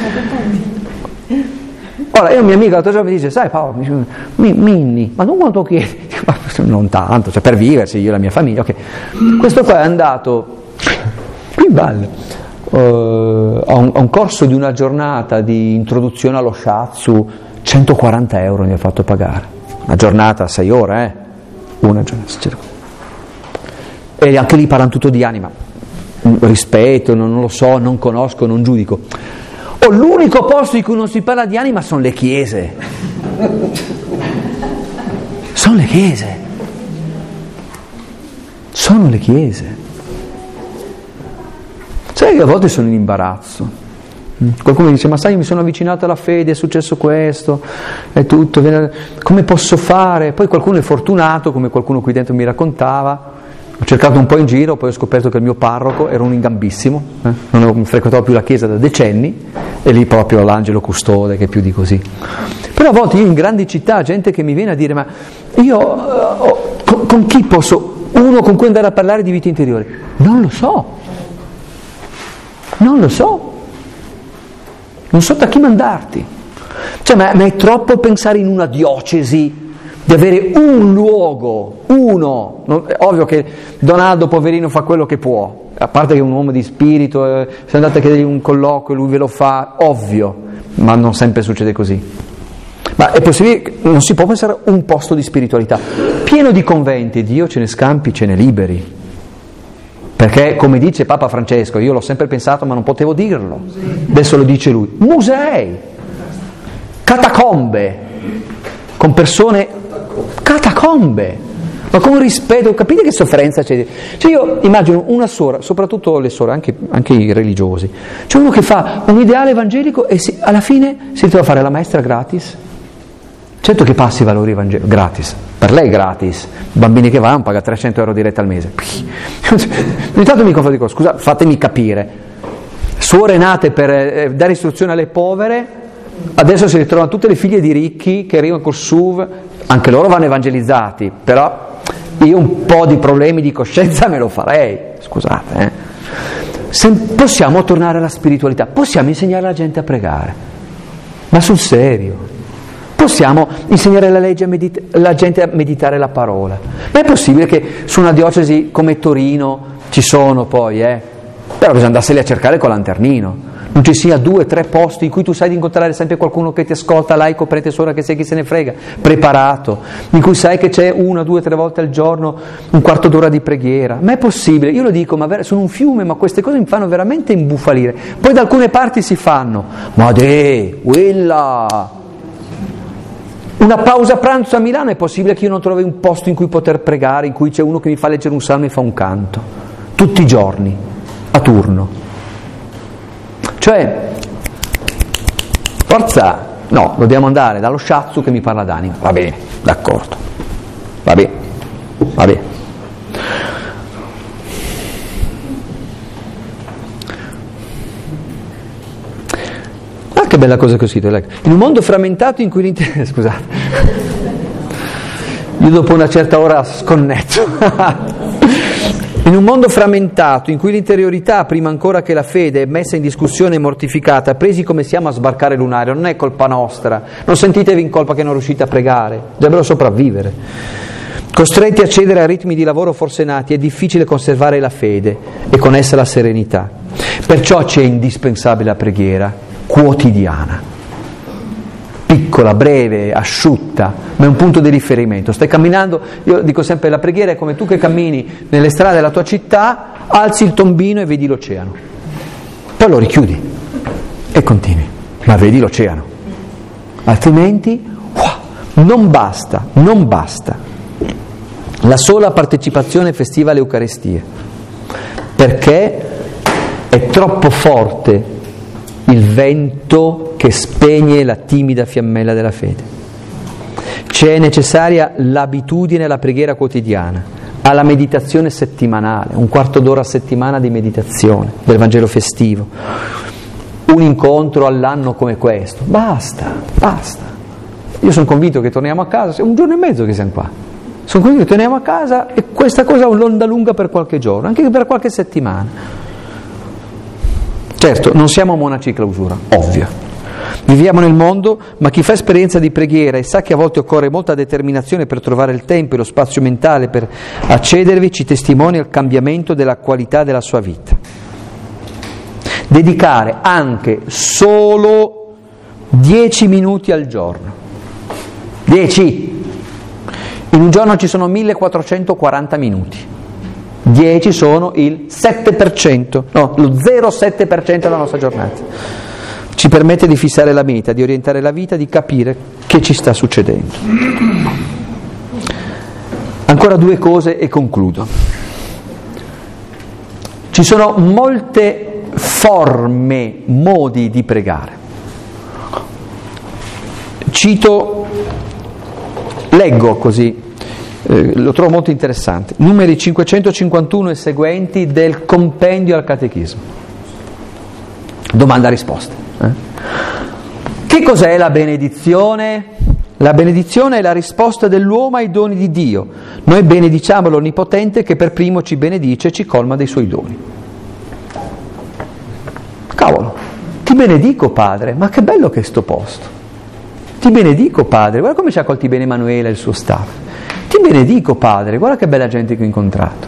Ora, io mia amica l'altro giorno mi dice, sai Paolo, Minni, ma non quanto chiedi? Non tanto, cioè per viversi, io e la mia famiglia, ok. Questo qua è andato qui in valle a un corso di una giornata di introduzione allo shiatsu, 140 euro mi ha fatto pagare, una giornata, 6 ore, una giornata, e anche lì parlano tutto di anima, rispetto, non lo so, non conosco, non giudico. L'unico posto in cui non si parla di anima sono le chiese, sono le chiese, sono le chiese. Sai che a volte sono in imbarazzo. Qualcuno mi dice, ma sai, mi sono avvicinato alla fede, è successo questo, è tutto, come posso fare? Poi qualcuno è fortunato, come qualcuno qui dentro mi raccontava, Ho cercato un po' in giro, poi ho scoperto che il mio parroco era un ingambissimo, non frequentavo più la chiesa da decenni, e lì proprio l'angelo custode, che più di così. Però a volte io in grandi città, gente che mi viene a dire, ma io con chi posso, uno con cui andare a parlare di vita interiore? Non lo so, non so da chi mandarti. Cioè, ma è troppo pensare in una diocesi, di avere un luogo, uno. È ovvio che Donaldo, poverino, fa quello che può, a parte che è un uomo di spirito, se andate a chiedergli un colloquio lui ve lo fa, ovvio, ma non sempre succede così. Ma è possibile, non si può pensare un posto di spiritualità pieno di conventi, Dio ce ne scampi, ce ne liberi, perché come dice Papa Francesco, io l'ho sempre pensato ma non potevo dirlo, adesso lo dice lui, musei, catacombe, con persone, catacombe, ma con rispetto, capite che sofferenza c'è? Cioè io immagino una suora, soprattutto le suore, anche i religiosi, c'è uno che fa un ideale evangelico e alla fine si ritrova a fare la maestra gratis. Certo che passi i valori evangelici, gratis, per lei gratis, i bambini che vanno paga 300 euro diretta al mese. Ogni tanto mi confondo, dico, scusa, fatemi capire, suore nate per dare istruzione alle povere, adesso si ritrovano tutte le figlie di ricchi che arrivano col SUV, anche loro vanno evangelizzati, però io un po' di problemi di coscienza me lo farei, scusate. Se possiamo tornare alla spiritualità, possiamo insegnare alla gente a pregare, ma sul serio. Possiamo insegnare la gente a meditare la parola. Ma è possibile che su una diocesi come Torino ci sono poi, però bisogna andarseli a cercare con lanternino. Non ci sia 2 o 3 posti in cui tu sai di incontrare sempre qualcuno che ti ascolta, laico, prete, suora, che sei chi se ne frega, preparato, in cui sai che c'è 1, 2, 3 volte al giorno un quarto d'ora di preghiera. Ma è possibile? Io lo dico, ma sono un fiume, ma queste cose mi fanno veramente imbufalire. Poi da alcune parti si fanno, ma quella... Una pausa pranzo a Milano, è possibile che io non trovi un posto in cui poter pregare, in cui c'è uno che mi fa leggere un salmo e fa un canto, tutti i giorni, a turno. Cioè, forza, no, dobbiamo andare dallo shiatsu che mi parla d'anima. Va bene, d'accordo, va bene. Che bella cosa che ho scritto. In un mondo frammentato in cui scusate, io dopo una certa ora sconnetto. In un mondo frammentato in cui l'interiorità, prima ancora che la fede, è messa in discussione e mortificata, presi come siamo a sbarcare lunario, non è colpa nostra, non sentitevi in colpa che non riuscite a pregare, dovrebbero sopravvivere. Costretti a cedere a ritmi di lavoro forsennati è difficile conservare la fede e con essa la serenità. Perciò c'è indispensabile la preghiera quotidiana, piccola, breve, asciutta, ma è un punto di riferimento. Stai camminando, io dico sempre, la preghiera è come tu che cammini nelle strade della tua città, alzi il tombino e vedi l'oceano, poi lo richiudi e continui, ma vedi l'oceano, altrimenti non basta la sola partecipazione festiva alle Eucaristie, perché è troppo forte il vento che spegne la timida fiammella della fede. C'è necessaria l'abitudine alla preghiera quotidiana, alla meditazione settimanale, un quarto d'ora a settimana di meditazione del Vangelo festivo, un incontro all'anno come questo, basta. Io sono convinto che torniamo a casa, è 1 giorno e mezzo che siamo qua, sono convinto che torniamo a casa e questa cosa ha un'onda lunga per qualche giorno, anche per qualche settimana. Certo, non siamo monaci clausura, ovvio. Viviamo nel mondo, ma chi fa esperienza di preghiera e sa che a volte occorre molta determinazione per trovare il tempo e lo spazio mentale per accedervi, ci testimonia il cambiamento della qualità della sua vita. Dedicare anche solo 10 minuti al giorno. 10! In un giorno ci sono 1440 minuti. 10 sono il 7%, no, lo 0,7% della nostra giornata. Ci permette di fissare la meta, di orientare la vita, di capire che ci sta succedendo. Ancora 2 cose e concludo. Ci sono molte forme, modi di pregare. Leggo così. lo trovo molto interessante, numeri 551 e seguenti del compendio al catechismo. Domanda-risposta. Che cos'è la benedizione? La benedizione è la risposta dell'uomo ai doni di Dio. Noi benediciamo l'Onnipotente che per primo ci benedice e ci colma dei suoi doni. Cavolo, ti benedico Padre, ma che bello che è sto posto. Ti benedico Padre, guarda come ci ha accolti bene Emanuele e il suo staff. Ti benedico Padre, guarda che bella gente che ho incontrato.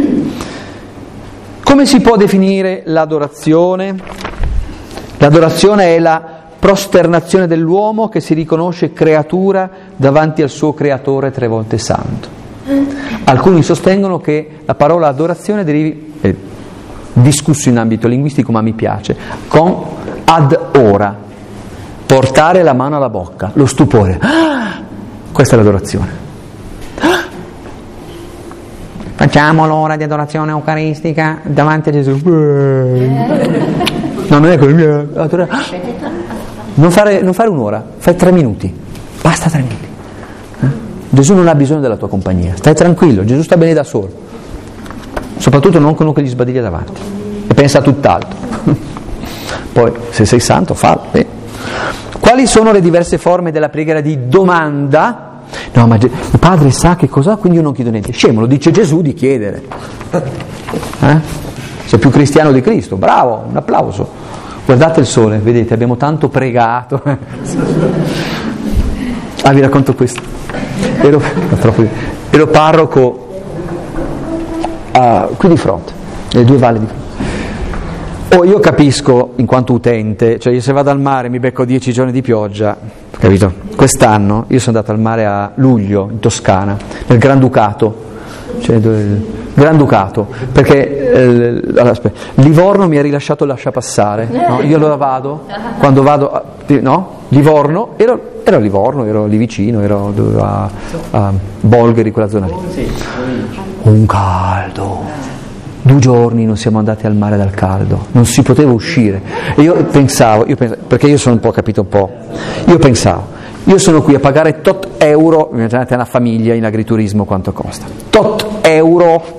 Come si può definire l'adorazione? L'adorazione è la prosternazione dell'uomo che si riconosce creatura davanti al suo creatore tre volte santo. Alcuni sostengono che la parola adorazione derivi, discusso in ambito linguistico ma mi piace, con ad ora, portare la mano alla bocca, lo stupore. Questa è l'adorazione. Facciamo l'ora di adorazione eucaristica davanti a Gesù. No, non è quello mio. Non fare un'ora, fai 3 minuti, basta 3 minuti. Gesù non ha bisogno della tua compagnia, stai tranquillo, Gesù sta bene da solo, soprattutto non con uno che gli sbadiglia davanti e pensa a tutt'altro. Poi se sei santo fallo. Quali sono le diverse forme della preghiera di domanda? No, ma il Padre sa che cosa, quindi io non chiedo niente. Scemo, lo dice Gesù di chiedere. Sei più cristiano di Cristo, bravo, un applauso. Guardate il sole, vedete, abbiamo tanto pregato. Vi racconto questo. Ero parroco qui di fronte, nelle 2 valli di fronte. Io capisco, in quanto utente, cioè io se vado al mare mi becco 10 giorni di pioggia, capito? Quest'anno io sono andato al mare a luglio, in Toscana, nel Granducato, cioè Granducato, perché Livorno mi ha rilasciato il lasciapassare, no? Io allora vado, quando vado, no? Livorno, ero a Livorno, ero lì vicino, ero a Bolgheri, quella zona lì. Un caldo, 2 giorni non siamo andati al mare dal caldo, non si poteva uscire. E io pensavo, perché io sono io pensavo, io sono qui a pagare tot euro, immaginate una famiglia in agriturismo quanto costa, tot euro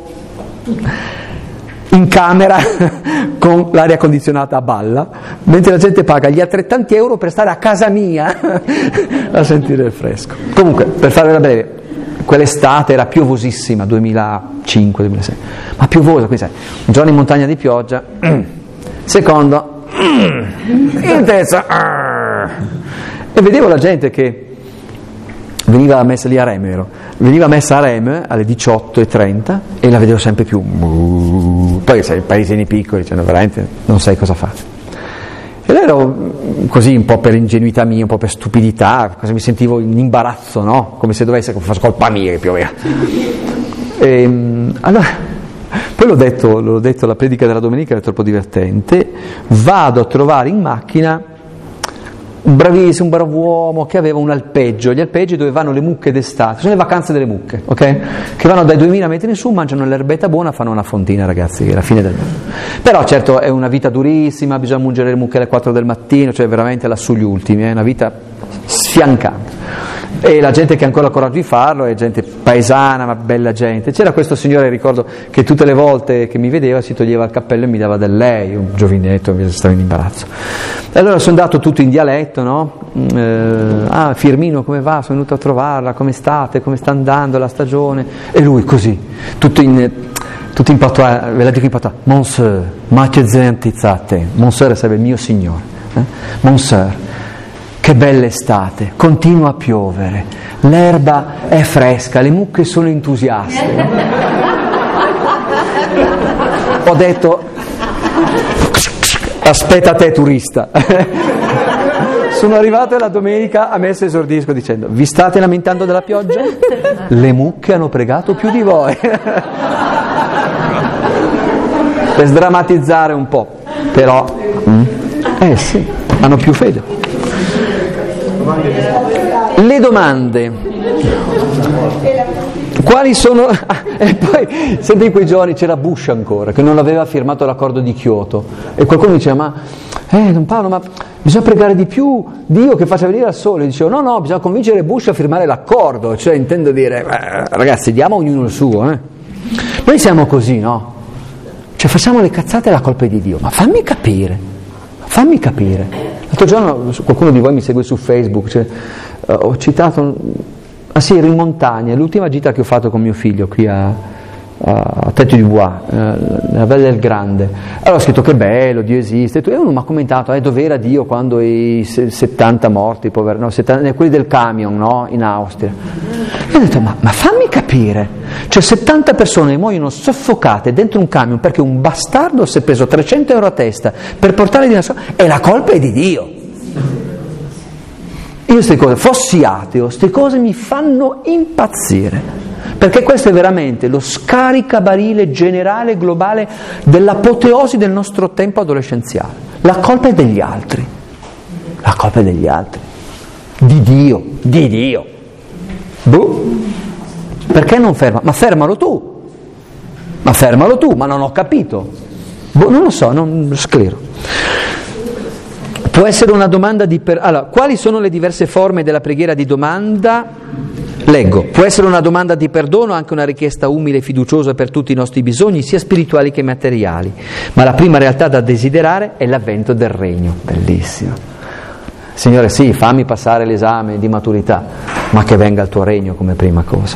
in camera con l'aria condizionata a balla, mentre la gente paga gli altrettanti euro per stare a casa mia a sentire il fresco. Comunque, per farvela breve, quell'estate era piovosissima, 2005-2006, ma piovosa, quindi sai, un giorno in montagna di pioggia, secondo, intensa, e vedevo la gente che veniva messa lì a Rem, veniva messa a Rem alle 18:30 e la vedevo sempre più, poi sai, paesini piccoli, cioè veramente non sai cosa fare. Ed ero così un po' per ingenuità mia, un po' per stupidità, mi sentivo in imbarazzo, no? Come se dovesse fosse colpa mia che pioveva. Allora, poi l'ho detto alla predica della domenica, era troppo divertente, vado a trovare in macchina un bravissimo, un bravo uomo che aveva un alpeggio, gli alpeggi dove vanno le mucche d'estate, sono le vacanze delle mucche, ok? Che vanno dai 2000 metri in su, mangiano l'erbetta buona, fanno una fontina, ragazzi, è la fine del mondo. Però certo è una vita durissima, bisogna mungere le mucche alle 4 del mattino, cioè veramente lassù gli ultimi, è una vita sfiancante. E la gente che ha ancora il coraggio di farlo è gente paesana, ma bella gente. C'era questo signore, ricordo, che tutte le volte che mi vedeva si toglieva il cappello e mi dava del lei, un giovinetto, stavo in imbarazzo. E allora sono andato tutto in dialetto, no? Firmino, come va? Sono venuto a trovarla, come state? Come sta andando la stagione? E lui così, tutto in patois, ve la dico in patois, Monsieur, ma che zentizzate, Monsieur sarebbe mio signore, Monsieur. Che bella estate, continua a piovere, l'erba è fresca, le mucche sono entusiaste. No? Ho detto, aspetta te turista. Sono arrivato e la domenica a me esordisco dicendo, vi state lamentando della pioggia? Le mucche hanno pregato più di voi. Per sdrammatizzare un po', però, sì, hanno più fede. Le domande. Quali sono... E poi, sempre in quei giorni c'era Bush ancora, che non aveva firmato l'accordo di Kyoto, e qualcuno diceva, Don Paolo, ma bisogna pregare di più Dio che faccia venire al sole. E dicevo, no, bisogna convincere Bush a firmare l'accordo, cioè intendo dire, ragazzi, diamo ognuno il suo, Noi siamo così, no? Cioè facciamo le cazzate e la colpa è di Dio, ma fammi capire. L'altro giorno qualcuno di voi mi segue su Facebook, cioè, ho citato, ero in montagna, l'ultima gita che ho fatto con mio figlio qui a Tête du Bois, nella Valle del Grande. Allora ho scritto che bello, Dio esiste, e uno mi ha commentato, dove era Dio quando i 70 morti, poveri, no, 70, quelli del camion, no, in Austria. E ho detto, ma fammi capire, cioè 70 persone muoiono soffocate dentro un camion perché un bastardo si è preso 300 euro a testa per portarli di nascosto, e la colpa è di Dio. Io queste cose, fossi ateo, queste cose mi fanno impazzire. Perché questo è veramente lo scaricabarile generale, globale, dell'apoteosi del nostro tempo adolescenziale. La colpa è degli altri. La colpa è degli altri. Di Dio. Perché non ferma? Ma fermalo tu, ma non ho capito. Non lo so, non sclero. Può essere una domanda di... Allora, quali sono le diverse forme della preghiera di domanda? Leggo, può essere una domanda di perdono, anche una richiesta umile e fiduciosa per tutti i nostri bisogni, sia spirituali che materiali, ma la prima realtà da desiderare è l'avvento del regno. Bellissimo. Signore, sì, fammi passare l'esame di maturità, ma che venga il tuo regno come prima cosa.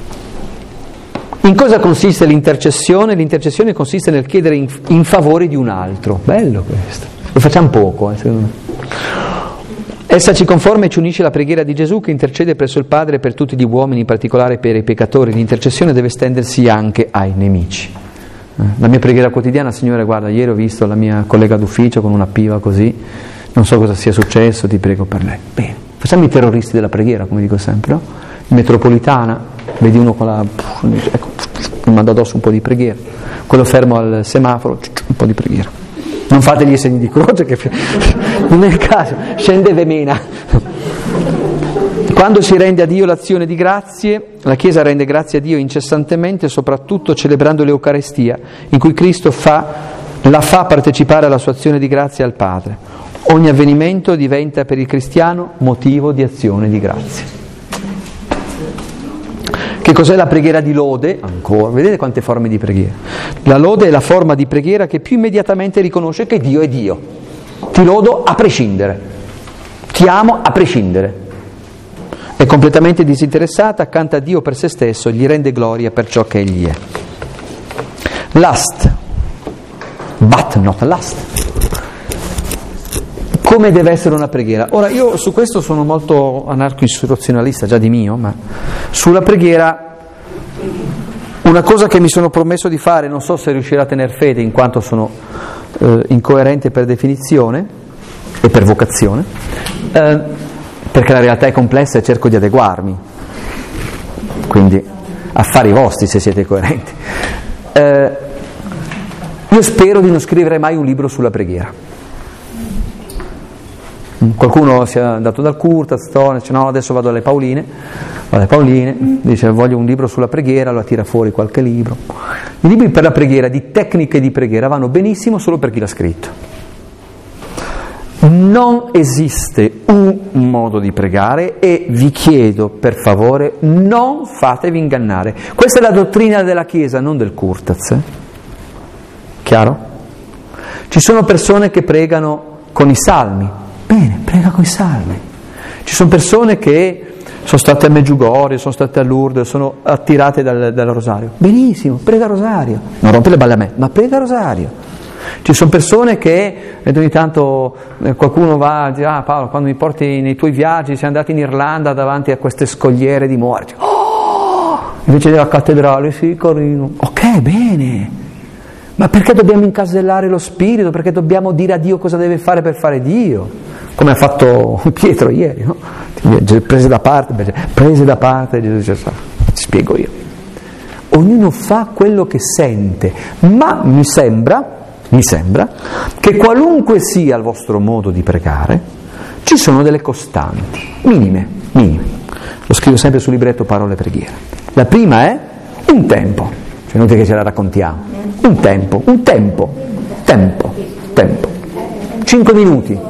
In cosa consiste l'intercessione? L'intercessione consiste nel chiedere in favore di un altro. Bello questo. Lo facciamo poco, secondo me. Essa ci conforma e ci unisce alla preghiera di Gesù che intercede presso il Padre per tutti gli uomini, in particolare per i peccatori. L'intercessione deve estendersi anche ai nemici. La mia preghiera quotidiana, Signore, guarda, ieri ho visto la mia collega d'ufficio con una piva così, non so cosa sia successo, ti prego per lei. Bene, facciamo i terroristi della preghiera, come dico sempre, no? In metropolitana, vedi uno con la... ecco, mi manda addosso un po' di preghiera. Quello fermo al semaforo, un po' di preghiera. Non fategli i segni di croce, che non è il caso, scende Vemena. Quando si rende a Dio l'azione di grazie, la Chiesa rende grazie a Dio incessantemente, soprattutto celebrando l'Eucarestia, in cui Cristo la fa partecipare alla sua azione di grazia al Padre. Ogni avvenimento diventa per il cristiano motivo di azione di grazia. Che cos'è la preghiera di lode? Ancora, vedete quante forme di preghiera. La lode è la forma di preghiera che più immediatamente riconosce che Dio è Dio. Ti lodo a prescindere, ti amo a prescindere. È completamente disinteressata, canta a Dio per se stesso, gli rende gloria per ciò che Egli è. Last, but not last. Come deve essere una preghiera? Ora, io su questo sono molto anarco-insurrezionalista, già di mio, ma sulla preghiera una cosa che mi sono promesso di fare, non so se riuscirò a tener fede in quanto sono incoerente per definizione e per vocazione, perché la realtà è complessa e cerco di adeguarmi, quindi affari vostri se siete coerenti. Io spero di non scrivere mai un libro sulla preghiera. Qualcuno si è andato dal Curtaz, dice no, adesso vado alle Pauline, dice voglio un libro sulla preghiera, allora tira fuori qualche libro. I libri per la preghiera, di tecniche di preghiera, vanno benissimo solo per chi l'ha scritto. Non esiste un modo di pregare e vi chiedo per favore non fatevi ingannare. Questa è la dottrina della Chiesa, non del Curtaz. Chiaro? Ci sono persone che pregano con i salmi. Bene, prega con i salmi. Ci sono persone che sono state a Medjugorje, sono state a Lourdes, sono attirate dal rosario. Benissimo, prega rosario. Non rompe le balle a me, ma prega rosario. Ci sono persone che ogni tanto qualcuno va e dice Paolo, quando mi porti nei tuoi viaggi, siamo andati in Irlanda davanti a queste scogliere di morti. Invece della cattedrale, sì, carino. Ok, bene. Ma perché dobbiamo incasellare lo spirito? Perché dobbiamo dire a Dio cosa deve fare per fare Dio? Come ha fatto Pietro ieri, no? Prese da parte, Gesù dice, ti spiego io. Ognuno fa quello che sente, ma mi sembra che qualunque sia il vostro modo di pregare, ci sono delle costanti, minime. lo scrivo sempre sul libretto Parole e Preghiera. La prima è un tempo, cioè non è che ce la raccontiamo, un tempo, 5 minuti,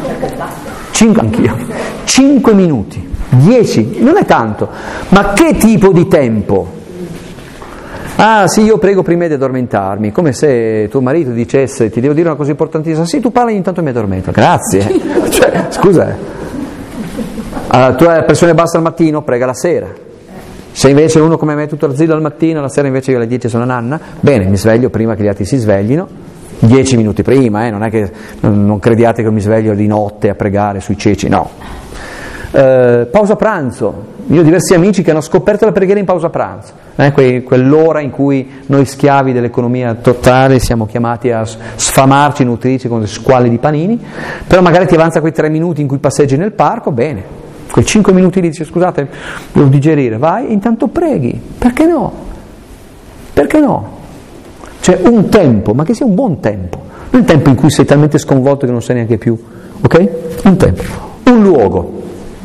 5 minuti, 10, non è tanto, ma che tipo di tempo? Ah sì, io prego prima di addormentarmi, come se tuo marito dicesse ti devo dire una cosa importantissima, sì tu parli intanto mi addormento, grazie, cioè scusa, tu hai la pressione bassa al mattino, prega la sera, se invece uno come me è tutto arzillo al mattino, la sera invece io alle 10 sono nanna, bene, mi sveglio prima che gli altri si sveglino, 10 minuti prima, non è che non crediate che io mi sveglio di notte a pregare sui ceci, no. Pausa pranzo, io ho diversi amici che hanno scoperto la preghiera in pausa pranzo, quell'ora in cui noi schiavi dell'economia totale siamo chiamati a sfamarci, nutrirci con squali di panini, però magari ti avanza quei 3 minuti in cui passeggi nel parco, bene, quei 5 minuti lì dici scusate devo digerire, vai e intanto preghi, perché no? Cioè un tempo, ma che sia un buon tempo, non il tempo in cui sei talmente sconvolto che non sai neanche più, ok? Un tempo, un luogo.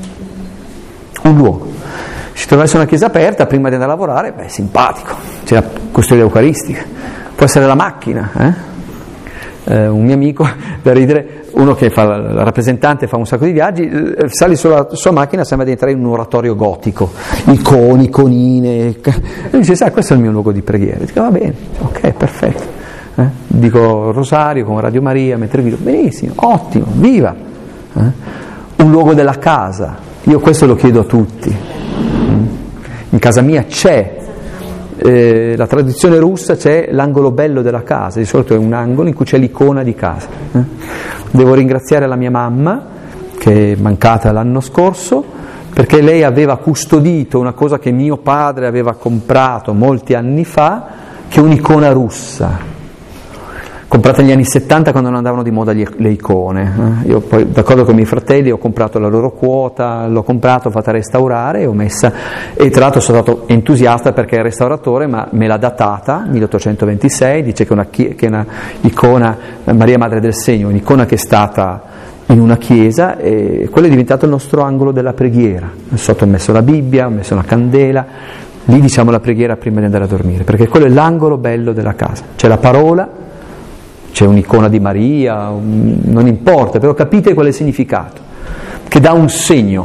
Se trovasse una chiesa aperta prima di andare a lavorare, beh, simpatico, c'è la custodia eucaristica, può essere la macchina, un mio amico, da ridere, uno che fa il rappresentante, fa un sacco di viaggi, sali sulla sua macchina, sembra di entrare in un oratorio gotico, iconi, iconine, e dice, sai, questo è il mio luogo di preghiera, dico, va bene, ok, perfetto, dico rosario con Radio Maria, mentre guido, benissimo, ottimo, viva, un luogo della casa. Io questo lo chiedo a tutti. In casa mia c'è, la tradizione russa, c'è l'angolo bello della casa, di solito è un angolo in cui c'è l'icona di casa. Devo ringraziare la mia mamma, che è mancata l'anno scorso, perché lei aveva custodito una cosa che mio padre aveva comprato molti anni fa, che è un'icona russa. Comprata negli anni 70 quando non andavano di moda le icone. Io poi, d'accordo con i miei fratelli, ho comprato la loro quota, l'ho comprato, ho fatto restaurare e ho messa, e tra l'altro sono stato entusiasta perché è il restauratore, ma me l'ha datata, 1826, dice che è una icona, Maria Madre del Segno, un'icona che è stata in una chiesa, e quello è diventato il nostro angolo della preghiera. Sotto ho messo la Bibbia, ho messo una candela, lì diciamo la preghiera prima di andare a dormire, perché quello è l'angolo bello della casa, c'è la parola, c'è un'icona di Maria, non importa, però capite qual è il significato, che dà un segno,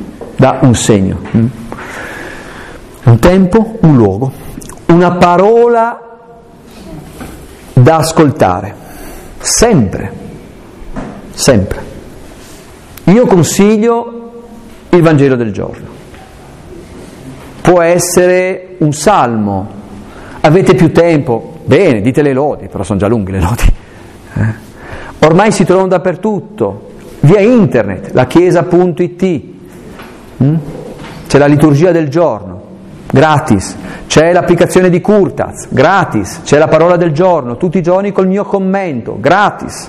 un tempo, un luogo, una parola da ascoltare, sempre. Io consiglio il Vangelo del giorno, può essere un salmo, avete più tempo, bene, dite le lodi, però sono già lunghe le lodi. Ormai si trovano dappertutto, via internet, lachiesa.it, c'è la liturgia del giorno, gratis, c'è l'applicazione di Curtaz, gratis, c'è la parola del giorno, tutti i giorni col mio commento, gratis.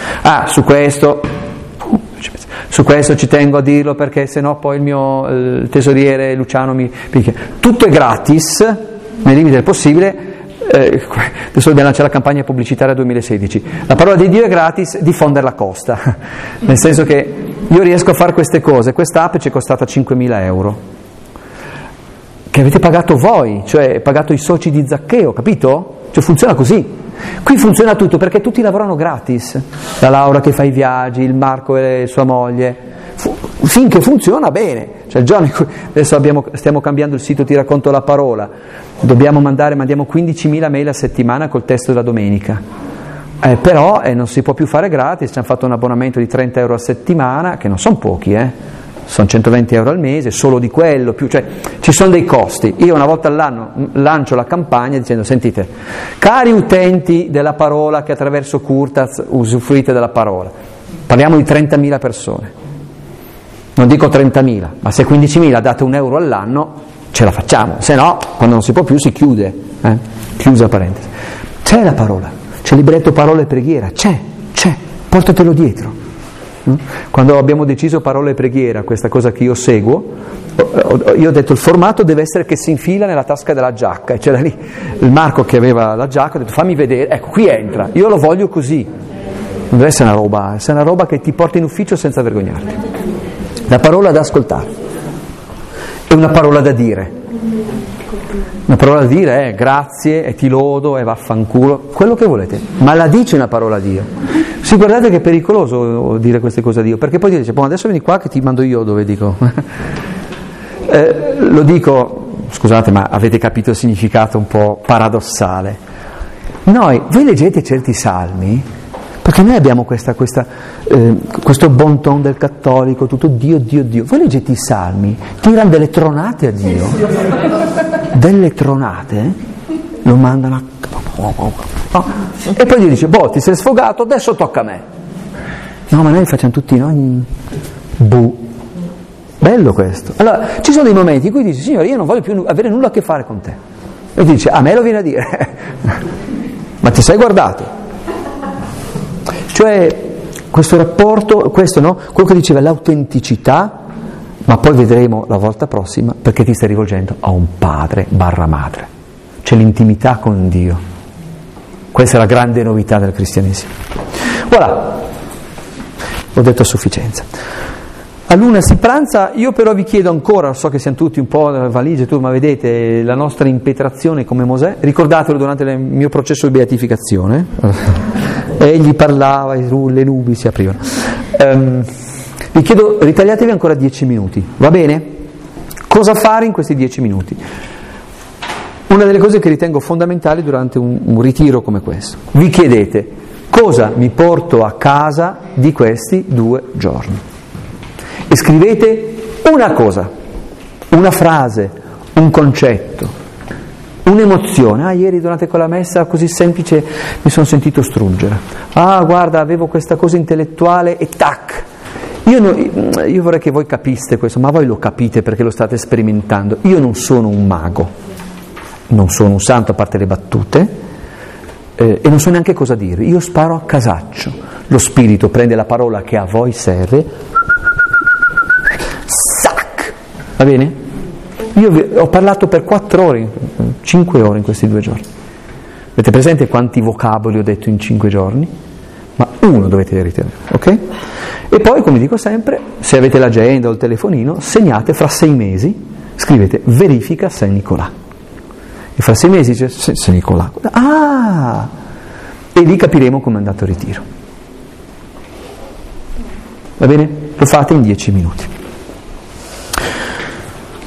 Su questo ci tengo a dirlo perché sennò poi il tesoriere Luciano mi picchia. Tutto è gratis, nei limiti del possibile. Adesso dobbiamo lanciare la campagna pubblicitaria 2016. La parola di Dio è gratis, diffonderla costa, nel senso che io riesco a fare queste cose. Questa app ci è costata 5.000 euro, che avete pagato voi, cioè pagato i soci di Zaccheo, capito? Cioè funziona così. Qui funziona tutto perché tutti lavorano gratis, la Laura che fa i viaggi, il Marco e sua moglie, finché funziona bene. Cioè il giorno in cui adesso stiamo cambiando il sito Ti racconto la parola, mandiamo 15.000 mail a settimana col testo della domenica, però non si può più fare gratis. Ci hanno fatto un abbonamento di 30 euro a settimana, che non sono pochi, sono 120 euro al mese, solo di quello, più, cioè ci sono dei costi. Io una volta all'anno lancio la campagna dicendo: sentite, cari utenti della parola che attraverso Curtaz usufruite della parola, parliamo di 30.000 persone, non dico 30.000, ma se 15.000 date €1 all'anno ce la facciamo, se no quando non si può più si chiude, chiusa parentesi. C'è la parola, c'è il libretto Parole e Preghiera, c'è, portatelo dietro. Quando abbiamo deciso Parole e Preghiera, questa cosa che io seguo, io ho detto il formato deve essere che si infila nella tasca della giacca, e c'era lì il Marco che aveva la giacca, ha detto fammi vedere, ecco qui entra, io lo voglio così, non deve essere una roba che ti porta in ufficio senza vergognarti. La parola da ascoltare. è una parola da dire. Una parola da dire è grazie, e ti lodo, e vaffanculo, quello che volete, ma la dice una parola a Dio. Sì, guardate che è pericoloso dire queste cose a Dio, perché poi ti dice, adesso vieni qua che ti mando io dove dico. Lo dico, scusate, ma avete capito il significato un po' paradossale. Voi leggete certi salmi, perché noi abbiamo questo bon ton del cattolico, tutto Dio, Dio, Dio. Voi leggete i salmi, tirano delle tronate a Dio, delle tronate, lo mandano a... E poi gli dice, ti sei sfogato, adesso tocca a me. No, ma noi facciamo tutti, bello questo. Allora, ci sono dei momenti in cui dici, Signore, io non voglio più avere nulla a che fare con te. E ti dice, a me lo viene a dire. Ma ti sei guardato? Cioè, questo rapporto, quello che diceva l'autenticità, ma poi vedremo la volta prossima perché ti stai rivolgendo a un padre / madre. C'è l'intimità con Dio. Questa è la grande novità del cristianesimo. Voilà, ho detto a sufficienza. All'una si pranza, io però vi chiedo ancora, so che siamo tutti un po' valigie, ma vedete la nostra impetrazione come Mosè, ricordatelo durante il mio processo di beatificazione, egli parlava, le nubi si aprivano. Vi chiedo, ritagliatevi ancora 10 minuti, va bene? Cosa fare in questi 10 minuti? Una delle cose che ritengo fondamentali durante un ritiro come questo, vi chiedete cosa mi porto a casa di questi 2 giorni. E scrivete una cosa, una frase, un concetto, un'emozione. Ieri durante quella messa così semplice mi sono sentito struggere. Guarda, avevo questa cosa intellettuale e tac. Io vorrei che voi capiste questo, ma voi lo capite perché lo state sperimentando. Io non sono un mago, non sono un santo a parte le battute, e non so neanche cosa dire. Io sparo a casaccio. Lo Spirito prende la parola che a voi serve. Va bene? Io ho parlato per 4 ore, 5 ore in questi 2 giorni. Avete presente quanti vocaboli ho detto in 5 giorni? Ma uno dovete ritenere, ok? E poi, come dico sempre, se avete l'agenda o il telefonino, segnate fra 6 mesi, scrivete verifica Saint Nicolas. E fra 6 mesi dice Saint Nicolas. E lì capiremo come è andato il ritiro. Va bene? Lo fate in 10 minuti.